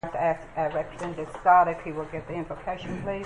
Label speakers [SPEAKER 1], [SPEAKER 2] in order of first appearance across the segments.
[SPEAKER 1] To ask Representative Scott if he will get the invocation, please.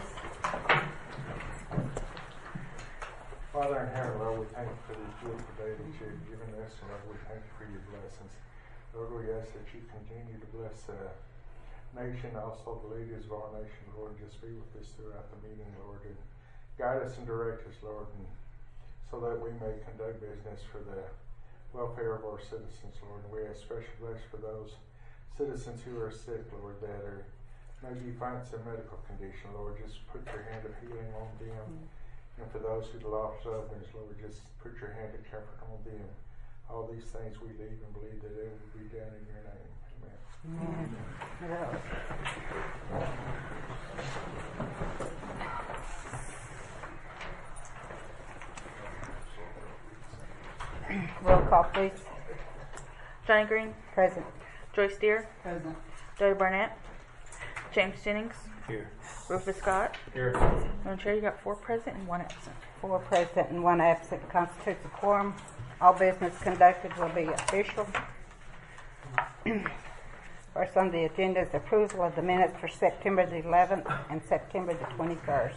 [SPEAKER 2] Father in heaven, Lord, we thank you for this beautiful day that you've given us, and Lord, we thank you for your blessings. Lord, we ask that you continue to bless the nation, also the leaders of our nation, Lord, and just be with us throughout the meeting, Lord, and guide us and direct us, Lord, and so that we may conduct business for the welfare of our citizens, Lord. And we ask special blessings for those citizens who are sick, Lord, that are maybe find some medical condition, Lord, just put your hand of healing on them. And for those who lost loved ones, Lord, just put your hand of comfort on them. All these things we leave and believe that it will be done in your name. Amen.
[SPEAKER 1] Amen. Roll call, please.
[SPEAKER 3] Johnny Green.
[SPEAKER 1] Present.
[SPEAKER 3] Joyce Deere.
[SPEAKER 1] Present.
[SPEAKER 3] Jody Barnett. James Jennings.
[SPEAKER 2] Here.
[SPEAKER 3] Rufus Scott.
[SPEAKER 2] Here.
[SPEAKER 3] Madam Chair, you got 4 present and 1 absent.
[SPEAKER 1] 4 present and 1 absent constitutes a quorum. All business conducted will be official. First on the agenda is approval of the minutes for September the 11th and September the 21st.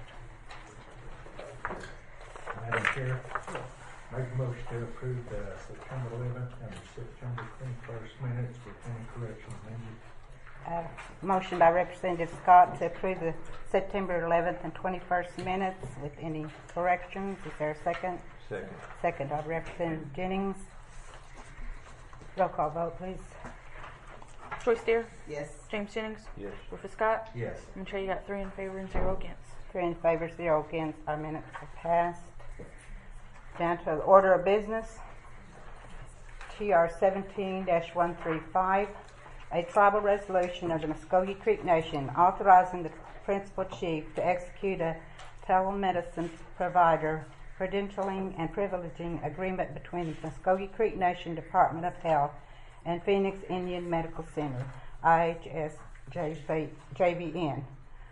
[SPEAKER 2] Madam Chair, make a motion to approve the September 11th and September 21st minutes with any corrections needed.
[SPEAKER 1] Motion by Representative Scott to approve the September 11th and 21st minutes with any corrections. Is there a second?
[SPEAKER 2] Second.
[SPEAKER 1] Second by Representative Jennings. Roll call vote, please.
[SPEAKER 3] Joyce Deere.
[SPEAKER 1] Yes.
[SPEAKER 3] James Jennings.
[SPEAKER 2] Yes.
[SPEAKER 3] Rufus Scott.
[SPEAKER 2] Yes.
[SPEAKER 3] Madam Chair, you got 3 in favor and 0 against.
[SPEAKER 1] 3 in favor, 0 against. Our minutes are passed. Down to the order of business. TR 17-135. A tribal resolution of the Muskogee Creek Nation authorizing the principal chief to execute a telemedicine provider credentialing and privileging agreement between the Muskogee Creek Nation Department of Health and Phoenix Indian Medical Center, IHS JVN.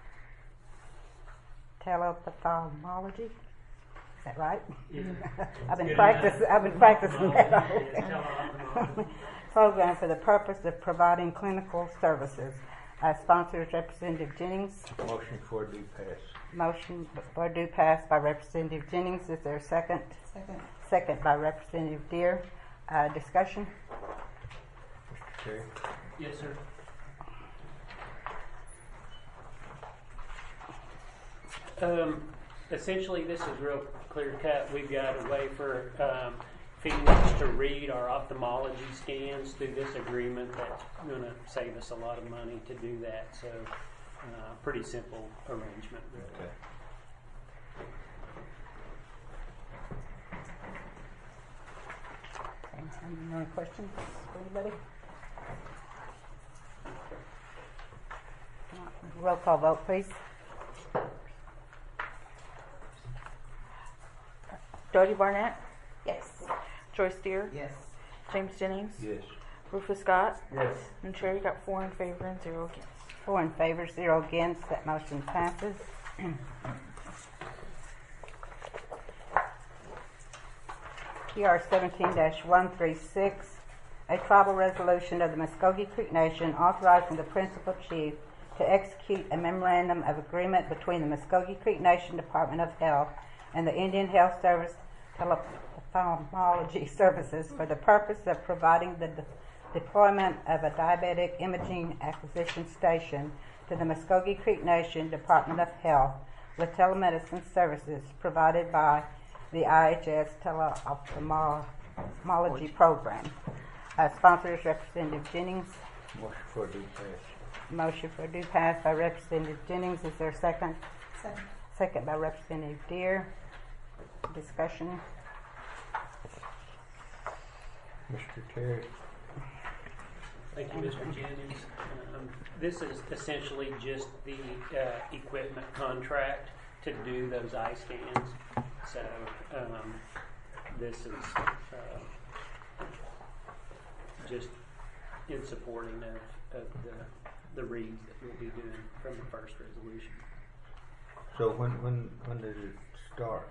[SPEAKER 1] Telepathology. Is that right?
[SPEAKER 4] Yeah.
[SPEAKER 1] I've been practicing that. Program for the purpose of providing clinical services. Sponsors Representative Jennings.
[SPEAKER 2] Motion for due pass.
[SPEAKER 1] Motion for due pass by Representative Jennings. Is there a second?
[SPEAKER 5] Second.
[SPEAKER 1] Second by Representative Deere. Discussion?
[SPEAKER 2] Mr. Chair.
[SPEAKER 4] Yes, sir. Essentially, this is real clear cut. We've got a way for Phoenix to read our ophthalmology scans through this agreement. That's going to save us a lot of money to do that. So, pretty simple arrangement, really.
[SPEAKER 2] Okay.
[SPEAKER 1] Any questions for anybody? Roll call vote, please.
[SPEAKER 3] Jody Barnett.
[SPEAKER 5] Yes.
[SPEAKER 3] Joyce Deere.
[SPEAKER 5] Yes.
[SPEAKER 3] James Jennings.
[SPEAKER 2] Yes.
[SPEAKER 3] Rufus Scott.
[SPEAKER 2] Yes.
[SPEAKER 3] Madam Chair, you got 4 in favor and 0 against.
[SPEAKER 1] 4 in favor, 0 against. That motion passes. TR 17-136, a tribal resolution of the Muskogee Creek Nation authorizing the principal chief to execute a memorandum of agreement between the Muskogee Creek Nation Department of Health and the Indian Health Service Telephathology Services for the purpose of providing the deployment of a diabetic imaging acquisition station to the Muskogee Creek Nation Department of Health with telemedicine services provided by the IHS Teleophthalmology Program. Sponsors Representative Jennings.
[SPEAKER 2] Motion for due pass.
[SPEAKER 1] Motion for due pass by Representative Jennings. Is there a second?
[SPEAKER 5] Second.
[SPEAKER 1] Second by Representative Deere. Discussion.
[SPEAKER 2] Mr. Terry.
[SPEAKER 4] Thank you, Mr. Jennings. This is essentially just the equipment contract to do those eye scans. So this is just in supporting of the reads that we'll be doing from the first resolution.
[SPEAKER 2] So when does it start?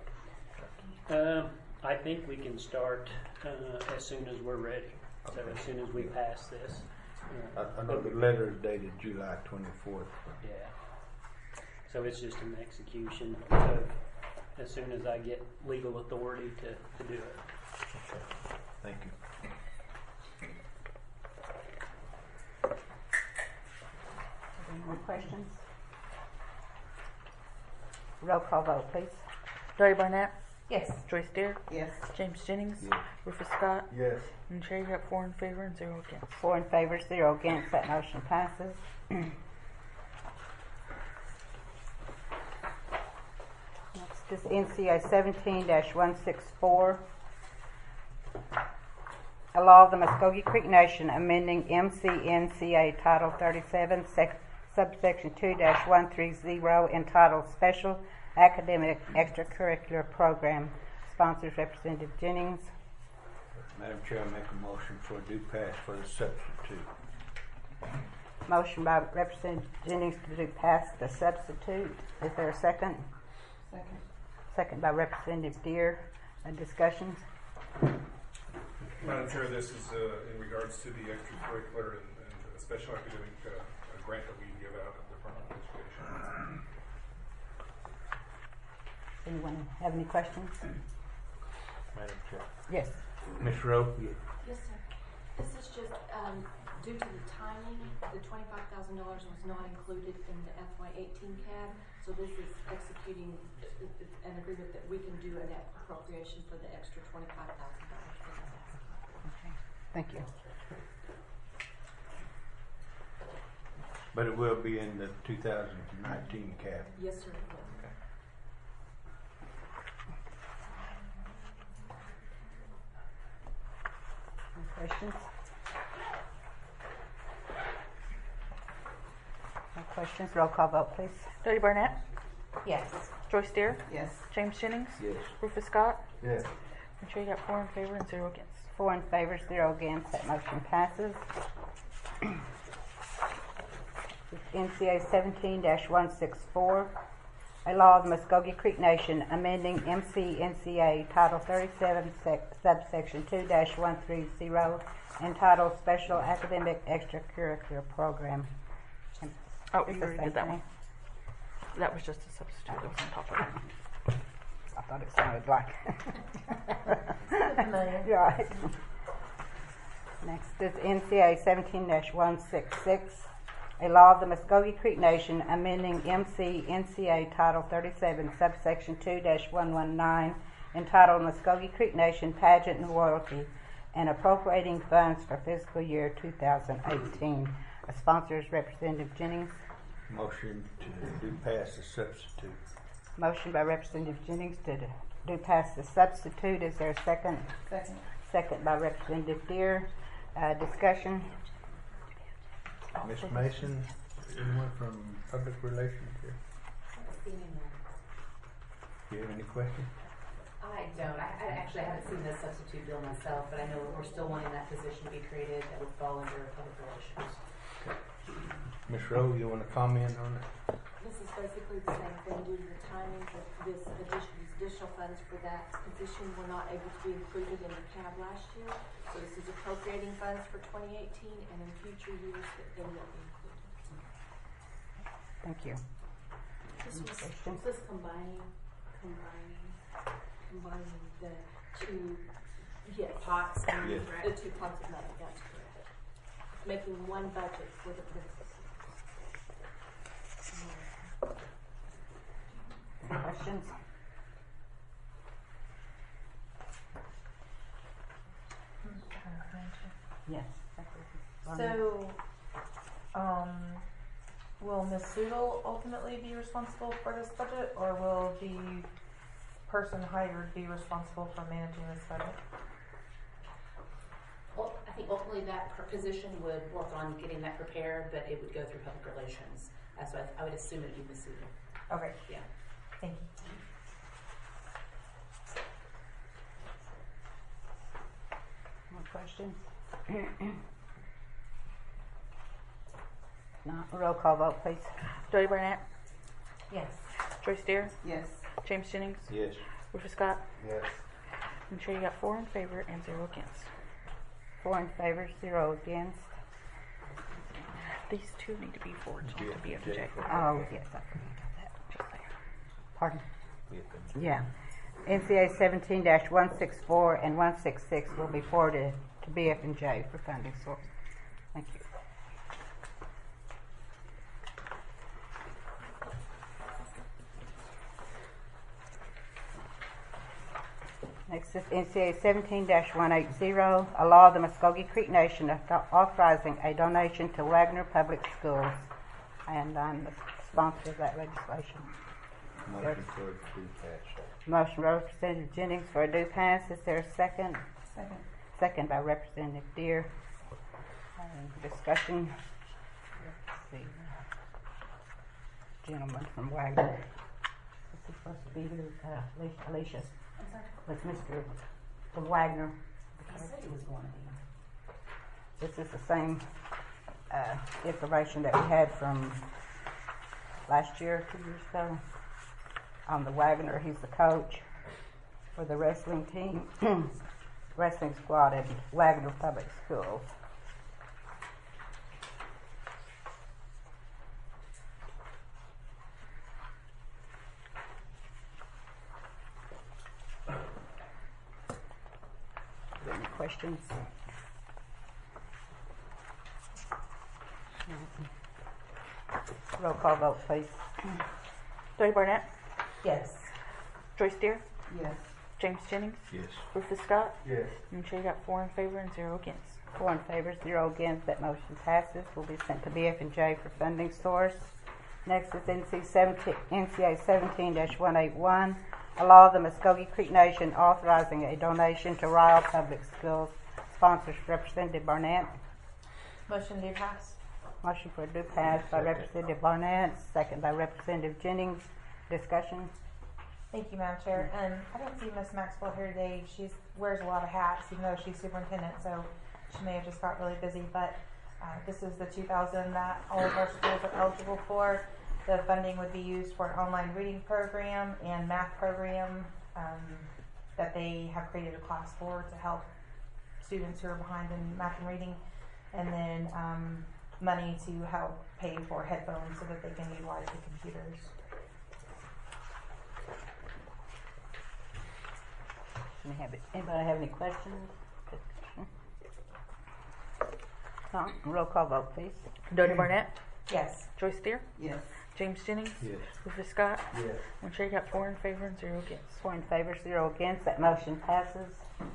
[SPEAKER 4] I think we can start as soon as we're ready. So as soon as we pass this,
[SPEAKER 5] I know the letter is dated July 24th.
[SPEAKER 4] Yeah. So it's just an execution of as soon as I get legal authority to do it.
[SPEAKER 5] Okay. Thank you.
[SPEAKER 1] Any more questions? Roll call vote, please.
[SPEAKER 3] Dottie Barnett,
[SPEAKER 1] Yes.
[SPEAKER 3] Joyce Deer,
[SPEAKER 1] Yes.
[SPEAKER 3] James Jennings,
[SPEAKER 5] Yes.
[SPEAKER 3] Rufus Scott,
[SPEAKER 2] Yes.
[SPEAKER 3] and Sherry got 4 in favor and 0 against.
[SPEAKER 1] 4 in favor, 0 against. That motion passes. Next is NCA 17-164. A law of the Muskogee Creek Nation amending MCNCA Title 37, subsection 2-130, entitled Special Academic Extracurricular Program. Sponsors Representative Jennings.
[SPEAKER 5] Madam Chair, I make a motion for due pass for the substitute.
[SPEAKER 1] Motion by Representative Jennings to do pass the substitute. Is there a second?
[SPEAKER 6] Second.
[SPEAKER 1] Second by Representative Deer. Discussions?
[SPEAKER 7] Madam Chair, this is in regards to the extracurricular and special academic grant that we give out at the Department of Education.
[SPEAKER 1] Anyone have any questions?
[SPEAKER 5] Madam Chair.
[SPEAKER 1] Yes.
[SPEAKER 5] Ms. Rowe?
[SPEAKER 6] Yes, sir. This is just due to the timing. The $25,000 was not included in the FY18 CAB, so this is executing an agreement that we can do an appropriation for the extra $25,000.
[SPEAKER 1] Okay. Thank you.
[SPEAKER 5] But it will be in the 2019 cap.
[SPEAKER 6] Yes, sir. It will.
[SPEAKER 5] Okay.
[SPEAKER 1] Any questions? No questions. Roll call vote, please.
[SPEAKER 3] Dottie Barnett,
[SPEAKER 1] Yes.
[SPEAKER 3] Joyce Deer,
[SPEAKER 1] Yes.
[SPEAKER 3] James Jennings,
[SPEAKER 5] Yes.
[SPEAKER 3] Rufus Scott,
[SPEAKER 2] Yes.
[SPEAKER 3] and Sherry got 4 in favor and 0 against.
[SPEAKER 1] 4 in favor, 0 against. That motion passes. NCA 17-164, a law of the Muskogee Creek Nation amending MCNCA Title 37, subsection 2-130, entitled Special Academic Extracurricular Program.
[SPEAKER 3] Oh,
[SPEAKER 1] It's
[SPEAKER 3] you
[SPEAKER 1] the
[SPEAKER 3] already
[SPEAKER 1] same
[SPEAKER 3] did that
[SPEAKER 1] thing.
[SPEAKER 3] one. That was just a substitute that was on top of it.
[SPEAKER 1] I thought it sounded like.
[SPEAKER 6] Familiar.
[SPEAKER 1] Right. Next is NCA 17-166, a law of the Muskogee Creek Nation amending MCNCA Title 37, subsection 2-119, entitled Muskogee Creek Nation Pageant and Royalty, and appropriating funds for fiscal year 2018. A sponsor is Representative Jennings.
[SPEAKER 5] Motion to do pass the substitute.
[SPEAKER 1] Motion by Representative Jennings to do pass the substitute. Is there a second?
[SPEAKER 6] Second.
[SPEAKER 1] Second by Representative Deer. Discussion?
[SPEAKER 5] Ms. Mason, anyone from Public Relations here? Do you have any questions?
[SPEAKER 8] I don't. I actually haven't seen the substitute bill myself, but I know we're still wanting that position to be created that would fall under public relations.
[SPEAKER 5] Ms. Rowe, you want to comment on it?
[SPEAKER 6] This is basically the same thing due to the timing that these additional funds for that position were not able to be included in the CAB last year. So this is appropriating funds for 2018 and in future years that they will be included.
[SPEAKER 1] Thank you.
[SPEAKER 6] This
[SPEAKER 1] Questions?
[SPEAKER 6] was combining the two, yes,
[SPEAKER 8] Pots.
[SPEAKER 5] Yes.
[SPEAKER 6] the two pots of money, that's correct. Making one budget for the princesses.
[SPEAKER 1] Any questions? Yes.
[SPEAKER 9] So, will Ms. Soodle ultimately be responsible for this budget, or will the person hired be responsible for managing this budget?
[SPEAKER 8] Well, I think ultimately that position would work on getting that prepared, but it would go through public relations. So I would assume it'd be Ms. Sewell.
[SPEAKER 9] Okay,
[SPEAKER 8] Yeah.
[SPEAKER 9] thank you.
[SPEAKER 1] More questions? No. Roll call vote, please.
[SPEAKER 3] Dottie Barnett,
[SPEAKER 6] Yes.
[SPEAKER 3] Joyce Deer,
[SPEAKER 6] Yes.
[SPEAKER 3] James Jennings,
[SPEAKER 5] Yes.
[SPEAKER 3] Rufus Scott,
[SPEAKER 2] Yes.
[SPEAKER 3] and Sherry got 4 in favor and 0 against.
[SPEAKER 1] 4 in favor, 0 against.
[SPEAKER 3] These two need to be forwarded to
[SPEAKER 5] BF&J
[SPEAKER 3] BF&J.
[SPEAKER 5] for-
[SPEAKER 1] Oh, yes, I forgot that.
[SPEAKER 3] Just there.
[SPEAKER 1] Pardon?
[SPEAKER 5] BF&J.
[SPEAKER 1] Yeah. NCA 17-164 and 166 will be forwarded to BF&J for funding source. Thank you. Next is NCA 17-180, a law of the Muskogee Creek Nation authorizing a donation to Wagner Public Schools. And I'm the sponsor of that legislation.
[SPEAKER 5] Motion for it to pass.
[SPEAKER 1] Motion by Representative Jennings for a due pass. Is there a second?
[SPEAKER 9] Second.
[SPEAKER 1] Second by Representative Deer. Discussion. Let's see. Gentleman from Wagner. This is supposed to be here, Alicia.
[SPEAKER 8] I'm sorry.
[SPEAKER 1] With Mr. from Wagner.
[SPEAKER 8] He said he was going to be.
[SPEAKER 1] This is the same information that we had from last year, 2 years ago, on the Wagner. He's the coach for the wrestling team, wrestling squad at Wagner Public Schools. Any questions? Roll call vote, please.
[SPEAKER 3] Jody Barnett,
[SPEAKER 8] Yes.
[SPEAKER 3] Joyce Deer,
[SPEAKER 1] Yes.
[SPEAKER 3] James Jennings,
[SPEAKER 5] Yes.
[SPEAKER 3] Rufus Scott,
[SPEAKER 2] Yes.
[SPEAKER 3] and Shay got 4 in favor and 0 against.
[SPEAKER 1] 4 in favor, 0 against. That motion passes. Will be sent to BF&J for funding source. Next is NCA 17-181, a law of the Muskogee Creek Nation authorizing a donation to Ryle Public Schools. Sponsors Representative Barnett.
[SPEAKER 9] Motion to pass.
[SPEAKER 1] Motion for a due pass by
[SPEAKER 5] Second.
[SPEAKER 1] Representative Barnett, second by Representative Jennings. Discussion.
[SPEAKER 9] Thank you, Madam Chair. I didn't see Miss Maxwell here today. She wears a lot of hats, even though she's superintendent, so she may have just got really busy. But this is the 2000 that all of our schools are eligible for. The funding would be used for an online reading program and math program that they have created a class for to help students who are behind in math and reading, and then money to help pay for headphones so that they can utilize the computers.
[SPEAKER 1] Anybody have any questions? No? Roll call vote, please.
[SPEAKER 3] Jody Barnett,
[SPEAKER 9] Yes.
[SPEAKER 3] Joyce Deer,
[SPEAKER 1] Yes.
[SPEAKER 3] James Jennings,
[SPEAKER 5] Yes.
[SPEAKER 3] Rufus Scott,
[SPEAKER 2] Yes.
[SPEAKER 3] and Shay got 4 in favor and 0 against.
[SPEAKER 1] 4 in favor, 0 against. That motion passes.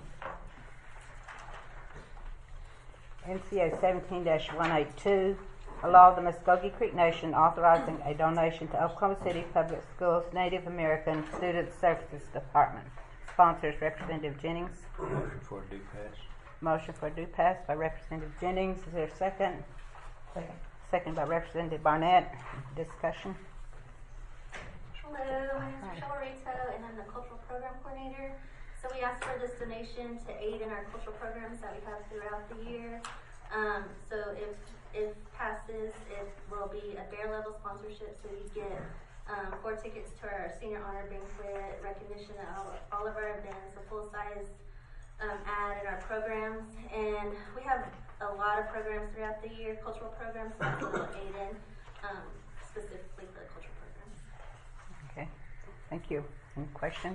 [SPEAKER 1] NCA 17-182, a law of the Muskogee Creek Nation authorizing a donation to Oklahoma City Public Schools Native American Student Services Department. Sponsors Representative Jennings.
[SPEAKER 5] Motion for a due pass.
[SPEAKER 1] Motion for a due pass by Representative Jennings. Is there a second?
[SPEAKER 9] Second.
[SPEAKER 1] Second by Representative Barnett. Discussion.
[SPEAKER 10] Hello, my name is Michelle Rito, and I'm the Cultural Program Coordinator. So we asked for this donation to aid in our cultural programs that we have throughout the year. So if passes, it will be a bare level sponsorship, so you get 4 tickets to our senior honor banquet, recognition at all of our events, a full size ad in our programs, and we have a lot of programs throughout the year, cultural programs that will aid in specifically for the cultural programs.
[SPEAKER 1] Okay. Thank you. Any questions?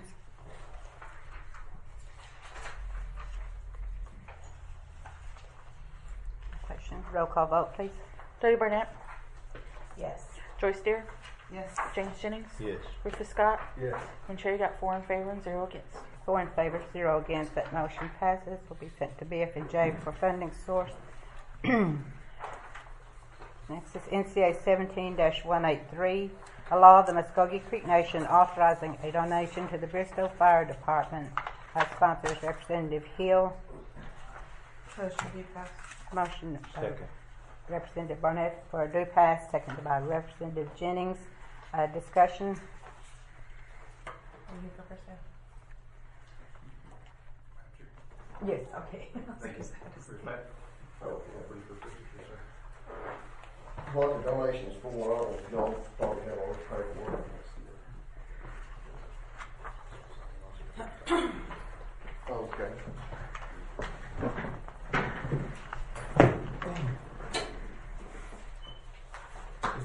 [SPEAKER 1] Questions? Roll call vote, please.
[SPEAKER 3] Jody Barnett,
[SPEAKER 9] Yes.
[SPEAKER 3] Joyce Deer,
[SPEAKER 1] Yes.
[SPEAKER 3] James Jennings,
[SPEAKER 5] Yes.
[SPEAKER 3] Rufus Scott,
[SPEAKER 2] Yes.
[SPEAKER 3] and Shay got 4 in favor and 0 against.
[SPEAKER 1] 4 in favor, 0 against. That motion passes. Will be sent to BF&J for funding source. Next is NCA 17-183, a law of the Muskogee Creek Nation authorizing a donation to the Bristow Fire Department. Sponsors Representative Hill.
[SPEAKER 9] Motion to pass.
[SPEAKER 1] Motion.
[SPEAKER 5] Second.
[SPEAKER 1] Representative Barnett for a due pass, seconded by Representative Jennings. Discussion.
[SPEAKER 9] Are you for first name?
[SPEAKER 1] Yes. Okay.
[SPEAKER 11] What the donation's for, I don't know, probably have all the paperwork. Okay.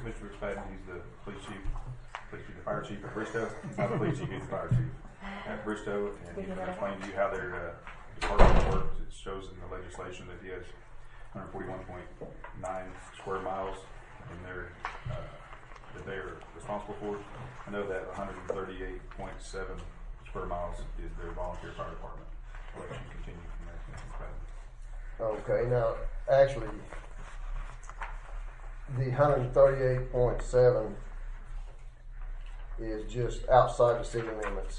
[SPEAKER 12] Mr. McSpadden, he's the police chief, the fire chief at Bristow. Not the police chief, he's the fire chief at Bristow, and he's going to explain to you how their department works. It shows in the legislation that he has 141.9 square miles in their that they are responsible for. I know that 138.7 square miles is their volunteer fire department. I'll let you continue from there, Mr. McSpadden.
[SPEAKER 11] Okay, now, actually, the 138.7 is just outside the city limits.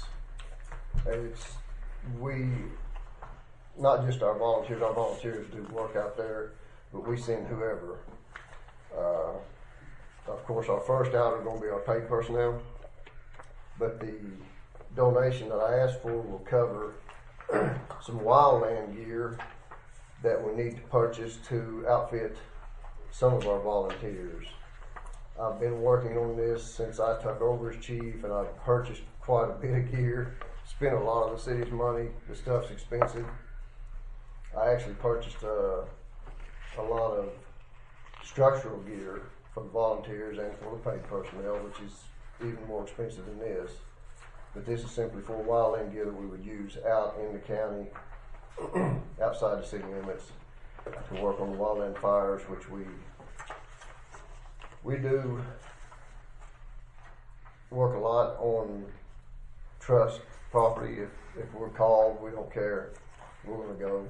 [SPEAKER 11] Not just our volunteers do work out there, but we send whoever. Of course, our first out are going to be our paid personnel, but the donation that I asked for will cover some wildland gear that we need to purchase to outfit some of our volunteers. I've been working on this since I took over as chief, and I've purchased quite a bit of gear, spent a lot of the city's money. The stuff's expensive. I actually purchased a lot of structural gear for the volunteers and for the paid personnel, which is even more expensive than this. But this is simply for wildland gear that we would use out in the county, outside the city limits, to work on the wildland fires, which we do work a lot on trust property. If we're called, we don't care. We're going to go.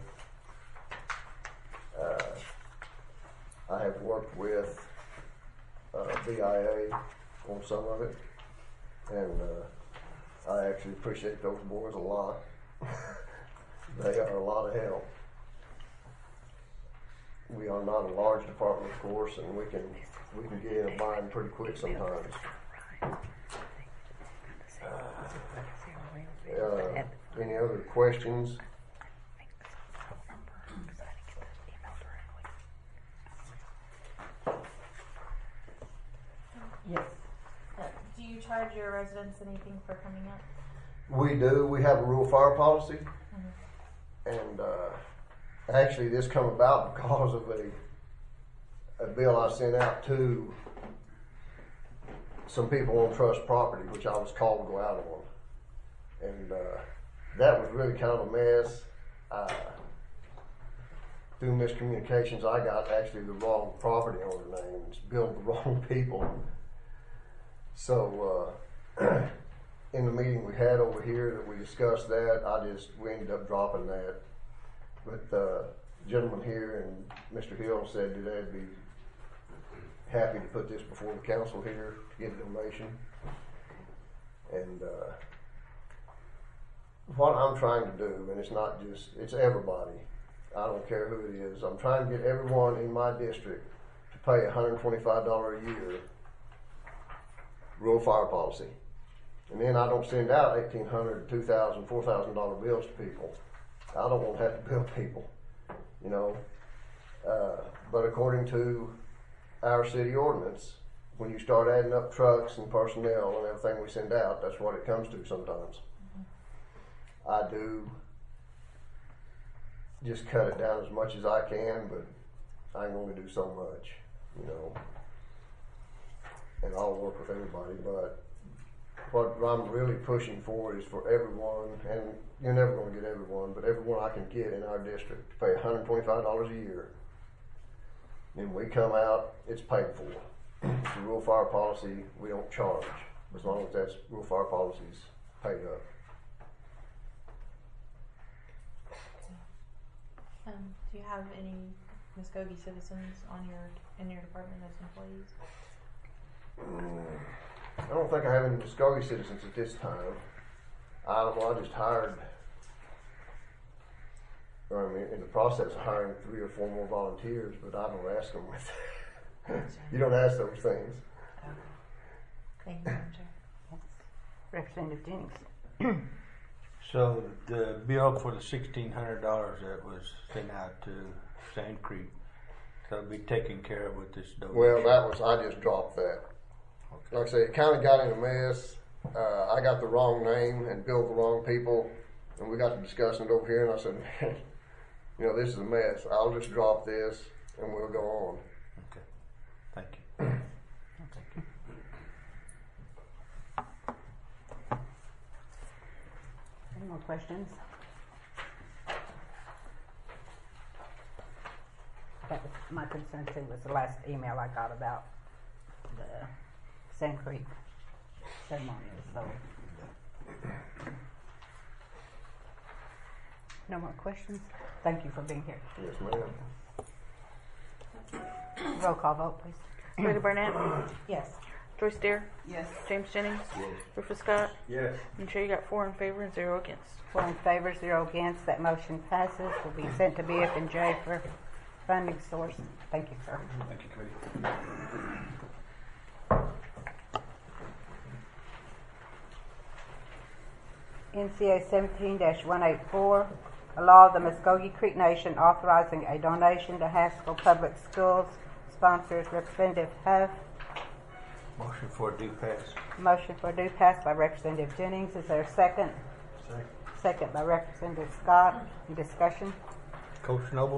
[SPEAKER 11] I have worked with BIA on some of it, and I actually appreciate those boys a lot. They are a lot of help. We are not a large department, of course, and we can get in a bind pretty quick sometimes. Any other questions?
[SPEAKER 9] Yes. Do you charge your residents anything for coming up?
[SPEAKER 11] We do. We have a rural fire policy, and actually this come about because of a bill I sent out to some people on trust property, which I was called to go out on, and that was really kind of a mess. Through miscommunications, I got actually the wrong property owner names, billed the wrong people. So in the meeting we had over here that we discussed that, we ended up dropping that. But the gentleman here and Mr. Hill said that they'd be happy to put this before the council here to get a donation. And what I'm trying to do, and it's not just, it's everybody. I don't care who it is. I'm trying to get everyone in my district to pay $125 a year rural fire policy. And then I don't send out $1,800, $2,000, $4,000 bills to people. I don't want to have to bill people, you know. But according to our city ordinance, when you start adding up trucks and personnel and everything we send out, that's what it comes to sometimes. I do just cut it down as much as I can, but I can only do so much, you know. And I'll work with everybody, but what I'm really pushing for is for everyone, and you're never going to get everyone, but everyone I can get in our district to pay $125 a year. And we come out, it's paid for. It's a rural fire policy, we don't charge, as long as that's rural fire policies paid up.
[SPEAKER 9] Do you have any Muskogee citizens in your department as employees?
[SPEAKER 11] I don't think I have any Muskogee citizens at this time. I don't know, I just hired, I mean, in the process of hiring 3 or 4 more volunteers, but I don't ask them with you don't ask those things.
[SPEAKER 9] Okay. Thank you, Madam Chair.
[SPEAKER 1] Representative Jennings.
[SPEAKER 5] So the bill for the $1,600 that was sent out to Sand Creek, that'll be taken care of with this donation?
[SPEAKER 11] Well, I just dropped that. Okay. Like I say, it kind of got in a mess. I got the wrong name and billed the wrong people, and we got to discussing it over here, and I said, man, you know, this is a mess. I'll just drop this, and we'll go on.
[SPEAKER 5] Okay. Thank you.
[SPEAKER 1] questions? That was my concern too, was the last email I got about the Sand Creek ceremony, so. No more questions? Thank you for being here.
[SPEAKER 11] Yes, ma'am.
[SPEAKER 1] Roll call vote, please.
[SPEAKER 3] Lady Barnett,
[SPEAKER 1] Yes.
[SPEAKER 3] Joyce Deere,
[SPEAKER 1] Yes.
[SPEAKER 3] James Jennings,
[SPEAKER 11] Yes.
[SPEAKER 3] Rufus Scott.
[SPEAKER 2] Yes.
[SPEAKER 3] And Chair, you got 4 in favor and 0 against.
[SPEAKER 1] 4 in favor, 0 against. That motion passes. Will be sent to BF&J for funding source. Thank you, sir.
[SPEAKER 12] Thank you, Cody.
[SPEAKER 1] NCA 17-184, a law of the Muskogee Creek Nation authorizing a donation to Haskell Public Schools. Sponsors Representative Huff.
[SPEAKER 5] Motion for due pass.
[SPEAKER 1] Motion for due pass by Representative Jennings. Is there a second?
[SPEAKER 2] Second.
[SPEAKER 1] Second by Representative Scott. Any discussion?
[SPEAKER 5] Coach Noble?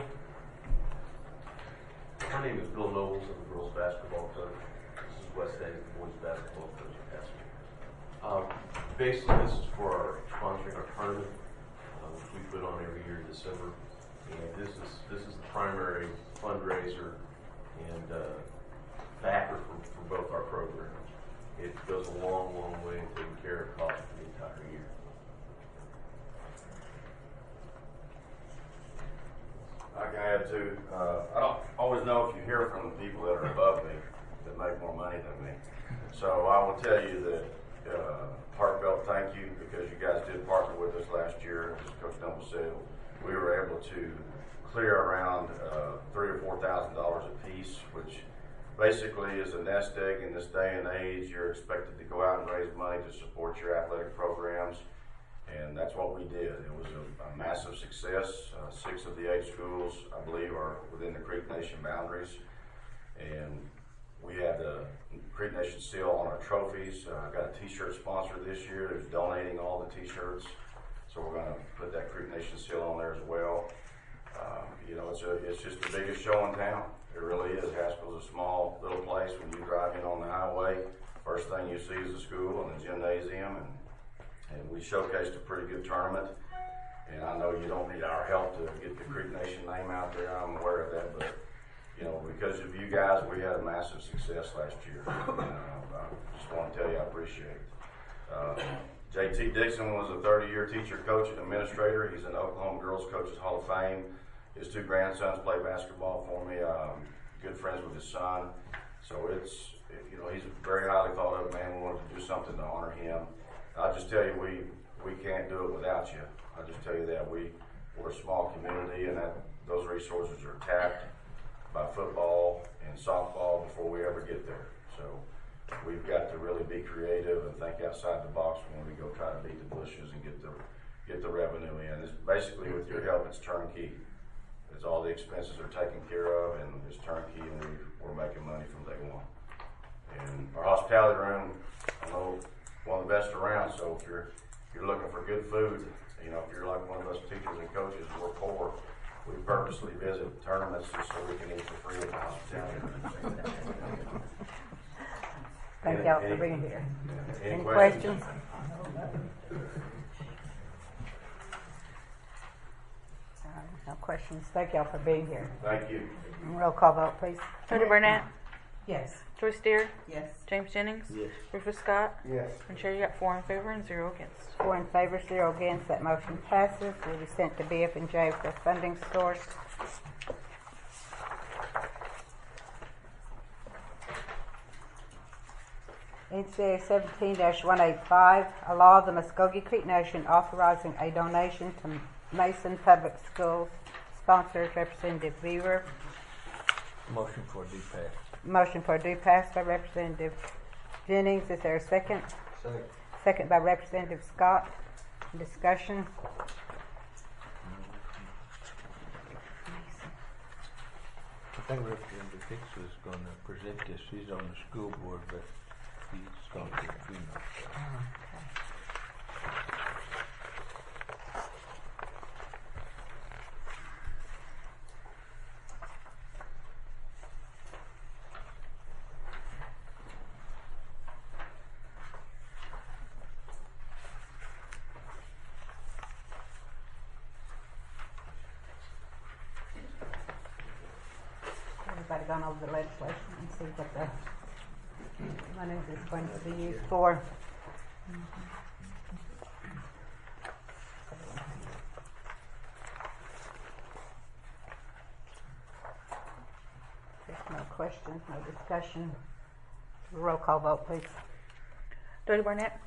[SPEAKER 13] My name is Bill Knowles. I'm the girls' basketball coach. This is West End boys' basketball coach at Haskell. Basically, this is for our sponsoring our tournament, which we put on every year in December. And this is the primary fundraiser and backer for both our programs. It goes a long, long way in taking care of costs for the entire year.
[SPEAKER 14] I can add to, I don't always know if you hear from the people that are above me that make more money than me. So I will tell you that heartfelt thank you, because you guys did partner with us last year. As Coach Noble said, we were able to clear around $3,000 or $4,000 a piece, which basically is a nest egg in this day and age. You're expected to go out and raise money to support your athletic programs. And that's what we did. It was a massive success. 6 of the 8 schools, I believe, are within the Creek Nation boundaries. And we had a Creek Nation seal on our trophies. I got a t-shirt sponsor this year who's donating all the t-shirts. So we're going to put that Creek Nation seal on there as well. It's just the biggest show in town. It really is. Haskell's a small little place. When you drive in on the highway, first thing you see is the school and the gymnasium, and we showcased a pretty good tournament. And I know you don't need our help to get the Creek Nation name out there. I'm aware of that, but because of you guys, we had a massive success last year. And, I just want to tell you I appreciate it. JT Dixon was a 30-year teacher, coach, and administrator. He's in the Oklahoma Girls Coaches Hall of Fame. His 2 grandsons play basketball for me. Good friends with his son. So he's a very highly thought of man. We wanted to do something to honor him. I'll just tell you, we can't do it without you. I'll just tell you that we're a small community, and that those resources are tapped by football and softball before we ever get there. So we've got to really be creative and think outside the box when we go try to beat the bushes and get the revenue in. It's basically, with your help, it's turnkey. It's all the expenses are taken care of, and it's turnkey, and we're making money from day one. And our hospitality room, I know, one of the best around. So if you're looking for good food, if you're like one of us teachers and coaches, we're poor. We purposely visit tournaments just so we can eat for free at the hospitality room.
[SPEAKER 1] Thank y'all for being here.
[SPEAKER 14] Any
[SPEAKER 1] questions? No questions. Thank y'all for being here.
[SPEAKER 14] Thank you.
[SPEAKER 1] Roll call vote, please.
[SPEAKER 3] Lady Barnett,
[SPEAKER 1] Yes.
[SPEAKER 3] Joyce Deere,
[SPEAKER 1] Yes.
[SPEAKER 3] James Jennings,
[SPEAKER 5] Yes.
[SPEAKER 3] Rufus Scott.
[SPEAKER 2] Yes.
[SPEAKER 3] And Chair, you got 4 in favor and 0 against.
[SPEAKER 1] 4 in favor, 0 against. That motion passes. Will be sent to BF&J for funding source. NCA 17-185, a law of the Muskogee Creek Nation authorizing a donation to Mason Public Schools. Sponsors Representative Beaver.
[SPEAKER 5] Motion for due pass.
[SPEAKER 1] Motion for due pass by Representative Jennings. Is there a second?
[SPEAKER 11] Second.
[SPEAKER 1] Second by Representative Scott. Discussion.
[SPEAKER 5] I think Representative Hicks was going to present this. He's on the school board, but he's going to the funeral.
[SPEAKER 1] have gone over the legislation and see what the money is going to be used for. There's no questions, no discussion. Roll call vote, please.
[SPEAKER 3] Jody Barnett,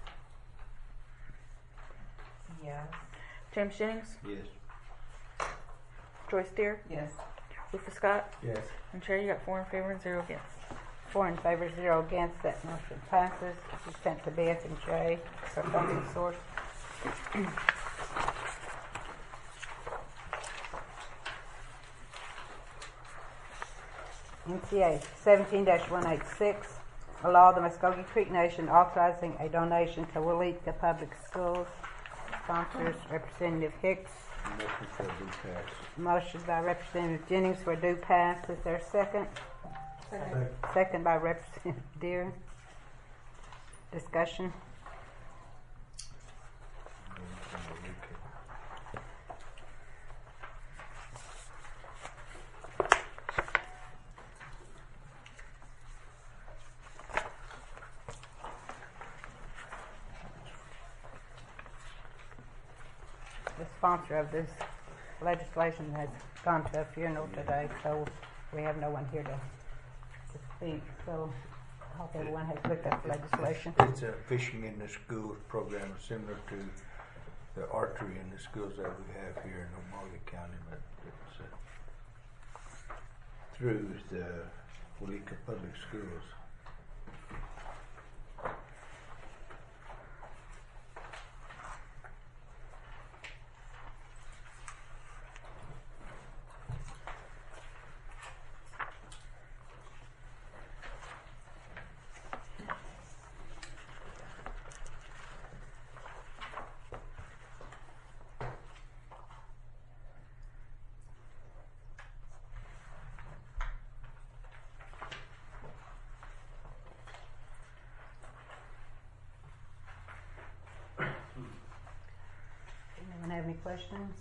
[SPEAKER 8] Yes.
[SPEAKER 3] James Jennings,
[SPEAKER 5] Yes.
[SPEAKER 3] Joyce Deere,
[SPEAKER 8] Yes.
[SPEAKER 3] Rufus Scott,
[SPEAKER 5] Yes.
[SPEAKER 3] and Chair, you got 4 in favor and 0 against.
[SPEAKER 1] 4 in favor, 0 against. That motion passes. Be sent to BF&J for funding source. NCA 17-186, a law of the Muskogee Creek Nation authorizing a donation to Willika Public Schools. Sponsors Representative Hicks.
[SPEAKER 5] Motion for due pass.
[SPEAKER 1] Motion by Representative Jennings for due pass. Is there a second? Second by Representative Deere. Discussion. The sponsor of this legislation has gone to a funeral today, so we have no one here to speak. So I hope everyone has looked at the legislation.
[SPEAKER 5] It's a fishing in the schools program similar to the archery in the schools that we have here in Omauga County, but it's through the Willika Public Schools.
[SPEAKER 1] Anyone have any questions?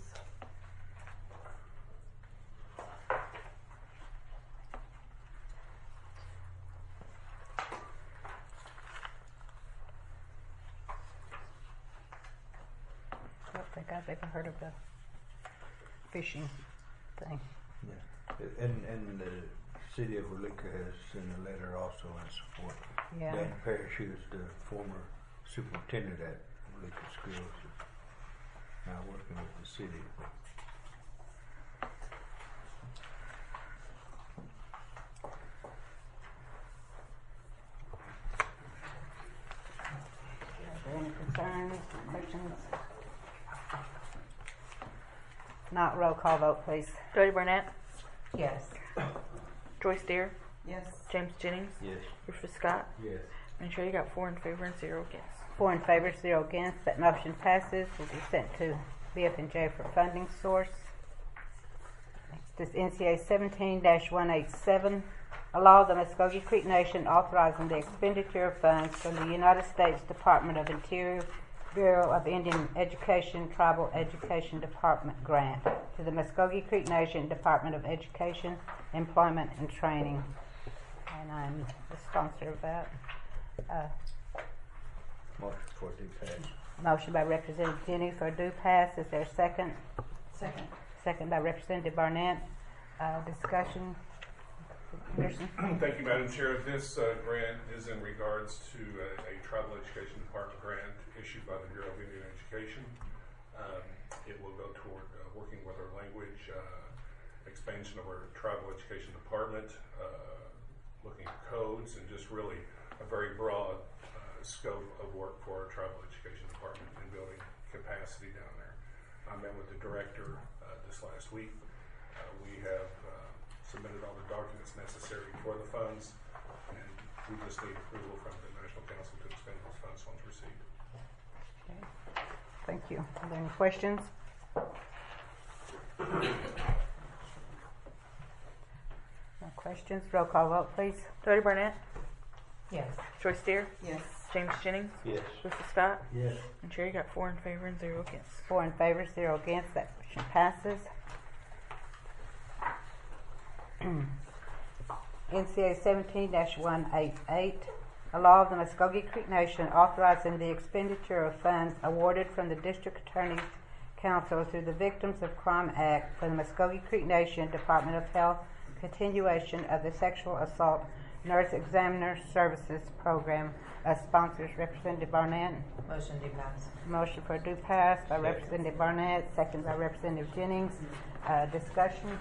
[SPEAKER 1] I don't think I've ever heard of the fishing thing.
[SPEAKER 5] Yeah. And the city of Willika has sent a letter also in support.
[SPEAKER 1] Yeah.
[SPEAKER 5] Dan Parrish, who's the former superintendent at Willika Schools, is now working with the city.
[SPEAKER 1] Are there any concerns, questions? Not roll call vote, please.
[SPEAKER 3] Jody Barnett,
[SPEAKER 8] Yes.
[SPEAKER 3] Joyce Deere,
[SPEAKER 8] Yes.
[SPEAKER 3] James Jennings,
[SPEAKER 5] Yes.
[SPEAKER 3] Rufus Scott,
[SPEAKER 5] Yes.
[SPEAKER 3] and Chair, you got 4 in favor and 0 against.
[SPEAKER 1] 4 in favor, 0 against. That motion passes. Will be sent to BF&J for funding source. Next is NCA 17-187, a law of the Muskogee Creek Nation authorizing the expenditure of funds from the United States Department of Interior Bureau of Indian Education Tribal Education Department grant to the Muskogee Creek Nation Department of Education, Employment, and Training. And I'm the sponsor of that.
[SPEAKER 5] Motion for due pass.
[SPEAKER 1] Motion by Representative Jennings for due pass. Is there a second?
[SPEAKER 8] Second.
[SPEAKER 1] Second by Representative Barnett. Discussion. Anderson?
[SPEAKER 7] Thank you, Madam Chair. This grant is in regards to a tribal education department grant issued by the Bureau of Indian Education. It will go toward working with our language, expansion of our tribal education department, looking at codes, and just really a very broad scope of work for our tribal education department in building capacity down there. I met with the director this last week. We have submitted all the documents necessary for the funds, and we just need approval from the National Council to expend those funds once received.
[SPEAKER 1] Okay. Thank you. Are there any questions? No questions. Roll call vote, please.
[SPEAKER 3] Jody Barnett,
[SPEAKER 8] Yes.
[SPEAKER 3] Joyce Deere,
[SPEAKER 8] Yes.
[SPEAKER 3] James Jennings,
[SPEAKER 5] Yes.
[SPEAKER 3] Rufus Scott,
[SPEAKER 5] Yes.
[SPEAKER 3] and Chair, you got 4 in favor and 0 against.
[SPEAKER 1] 4 in favor, 0 against. That motion passes. NCA 17-188, a law of the Muskogee Creek Nation authorizing the expenditure of funds awarded from the District Attorney's Council through the Victims of Crime Act for the Muskogee Creek Nation Department of Health continuation of the Sexual Assault Nurse Examiner Services Program. Sponsors Representative Barnett.
[SPEAKER 8] Motion to pass.
[SPEAKER 1] Motion for due pass by Representative Barnett, second by Representative Jennings. Discussion.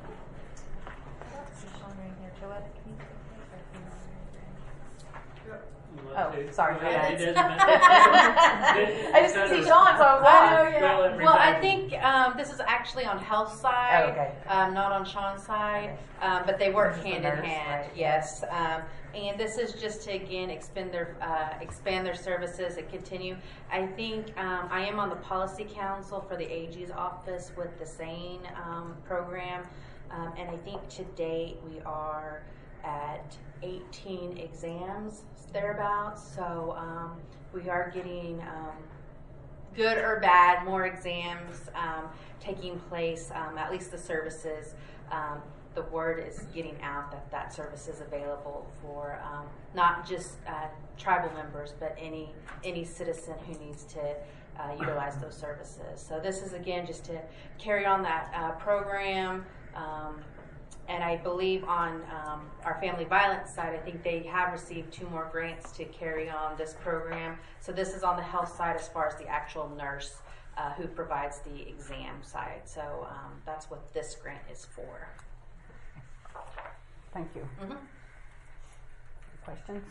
[SPEAKER 8] Oh, sorry.
[SPEAKER 4] Go ahead. It doesn't matter.
[SPEAKER 8] I just see Sean, so I was like,
[SPEAKER 4] Well,
[SPEAKER 8] I think this is actually on health side,
[SPEAKER 9] Oh, okay.
[SPEAKER 8] not on Sean's side, but they work
[SPEAKER 9] This is
[SPEAKER 8] hand
[SPEAKER 9] the
[SPEAKER 8] in
[SPEAKER 9] nurse,
[SPEAKER 8] hand.
[SPEAKER 9] right?
[SPEAKER 8] Yes, and this is just to again expand their services and continue. I think I am on the policy council for the AG's office with the SANE program, and I think to date we are at 18 exams thereabouts. So we are getting good or bad more exams taking place. At least the services. The word is getting out that that service is available for not just tribal members, but any citizen who needs to utilize those services. So this is again just to carry on that program. And I believe on our family violence side, I think they have received 2 more grants to carry on this program. So this is on the health side as far as the actual nurse who provides the exam side. So that's what this grant is for.
[SPEAKER 1] Thank you.
[SPEAKER 8] Mm-hmm.
[SPEAKER 1] Questions?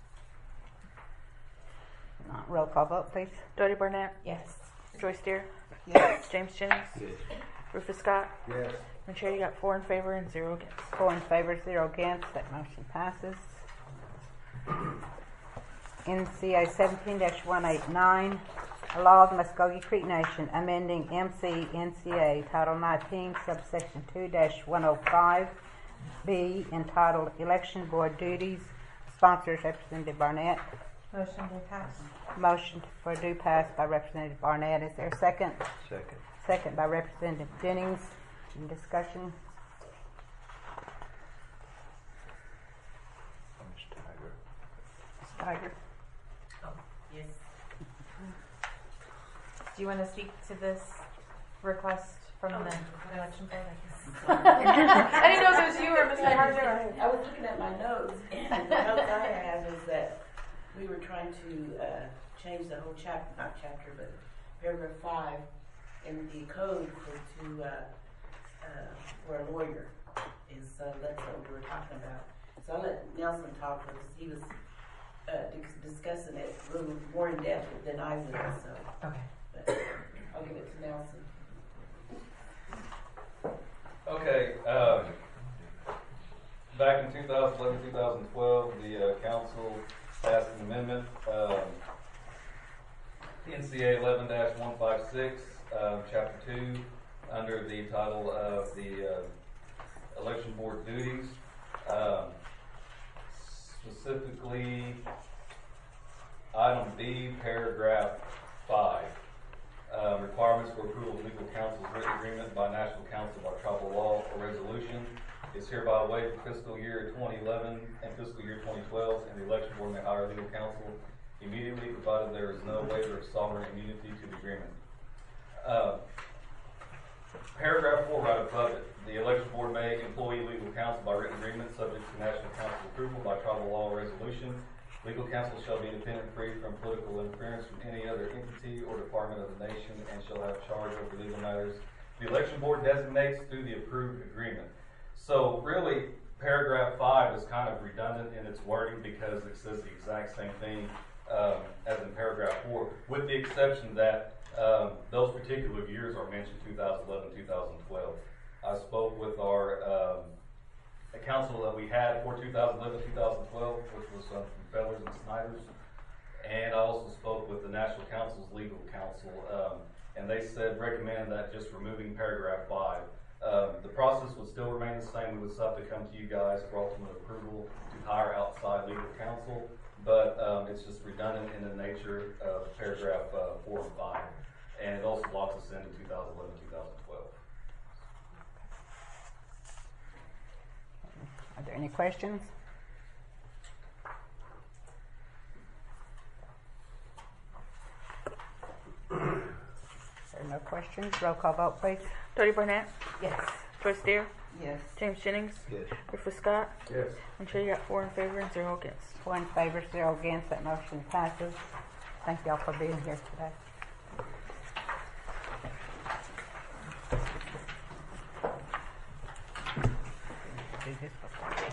[SPEAKER 1] Not roll call vote, please.
[SPEAKER 3] Dodie Barnett,
[SPEAKER 8] Yes.
[SPEAKER 3] Joyce Deere,
[SPEAKER 1] Yes.
[SPEAKER 3] James Jennings,
[SPEAKER 5] Yes.
[SPEAKER 3] Rufus Scott,
[SPEAKER 2] Yes.
[SPEAKER 3] and Chair, you got 4 in favor and 0 against.
[SPEAKER 1] 4 in favor, 0 against. That motion passes. NCA 17-189, a law of the Muskogee Creek Nation amending MCNCA Title 19, subsection 2-105B, entitled Election Board Duties. Sponsors Representative Barnett.
[SPEAKER 9] Motion to pass.
[SPEAKER 1] Motion for due pass by Representative Barnett. Is there a second?
[SPEAKER 5] Second.
[SPEAKER 1] Second by Representative Jennings. Any discussion? Tiger.
[SPEAKER 8] Yes.
[SPEAKER 9] Do you want to speak to this request from the election board? I didn't know if it was you or Mr. Harder.
[SPEAKER 15] I was looking at my notes, and the notes I have is that we were trying to change the whole chapter, but paragraph 5 in the code for a lawyer is that's what we were talking about. So I'll let Nelson talk because he was discussing it a little more in depth than I would. So
[SPEAKER 8] Okay.
[SPEAKER 15] but I'll give it to Nelson.
[SPEAKER 12] Okay, back in 2011, 2012, the council passed an amendment, NCA 11-156, Chapter 2, under the title of the election board duties. Specifically, item B, paragraph 5. Requirements for approval of legal counsel's written agreement by National Council by tribal law or resolution is hereby waived for fiscal year 2011 and fiscal year 2012, and the election board may hire legal counsel immediately, provided there is no waiver of sovereign immunity to the agreement. Paragraph 4 right above it, the election board may employ legal counsel by written agreement subject to National Council approval by tribal law or resolution. Legal counsel shall be independent, free from political interference from any other entity or department of the nation, and shall have charge over legal matters the election board designates through the approved agreement. So really, paragraph 5 is kind of redundant in its wording because it says the exact same thing as in paragraph 4, with the exception that those particular years are mentioned, 2011, 2012. I spoke with our a council that we had for 2011, 2012, which was from Fellers and Snyders, and I also spoke with the National Council's legal counsel, and they said recommend that just removing paragraph 5. The process would still remain the same. We would still have to come to you guys for ultimate approval to hire outside legal counsel, but it's just redundant in the nature of paragraph 4 and 5, and it also locks us into 2011, 2012.
[SPEAKER 1] Are there any questions? There are no questions. Roll call vote, please.
[SPEAKER 3] Jody Barnett,
[SPEAKER 1] Yes.
[SPEAKER 3] Joyce Deer,
[SPEAKER 1] Yes.
[SPEAKER 3] James Jennings,
[SPEAKER 5] Yes.
[SPEAKER 3] Rufus Scott.
[SPEAKER 2] Yes.
[SPEAKER 3] I'm sure you got 4 in favor and 0 against.
[SPEAKER 1] 4 in favor, 0 against. That motion passes. Thank y'all for being here today. Do this before.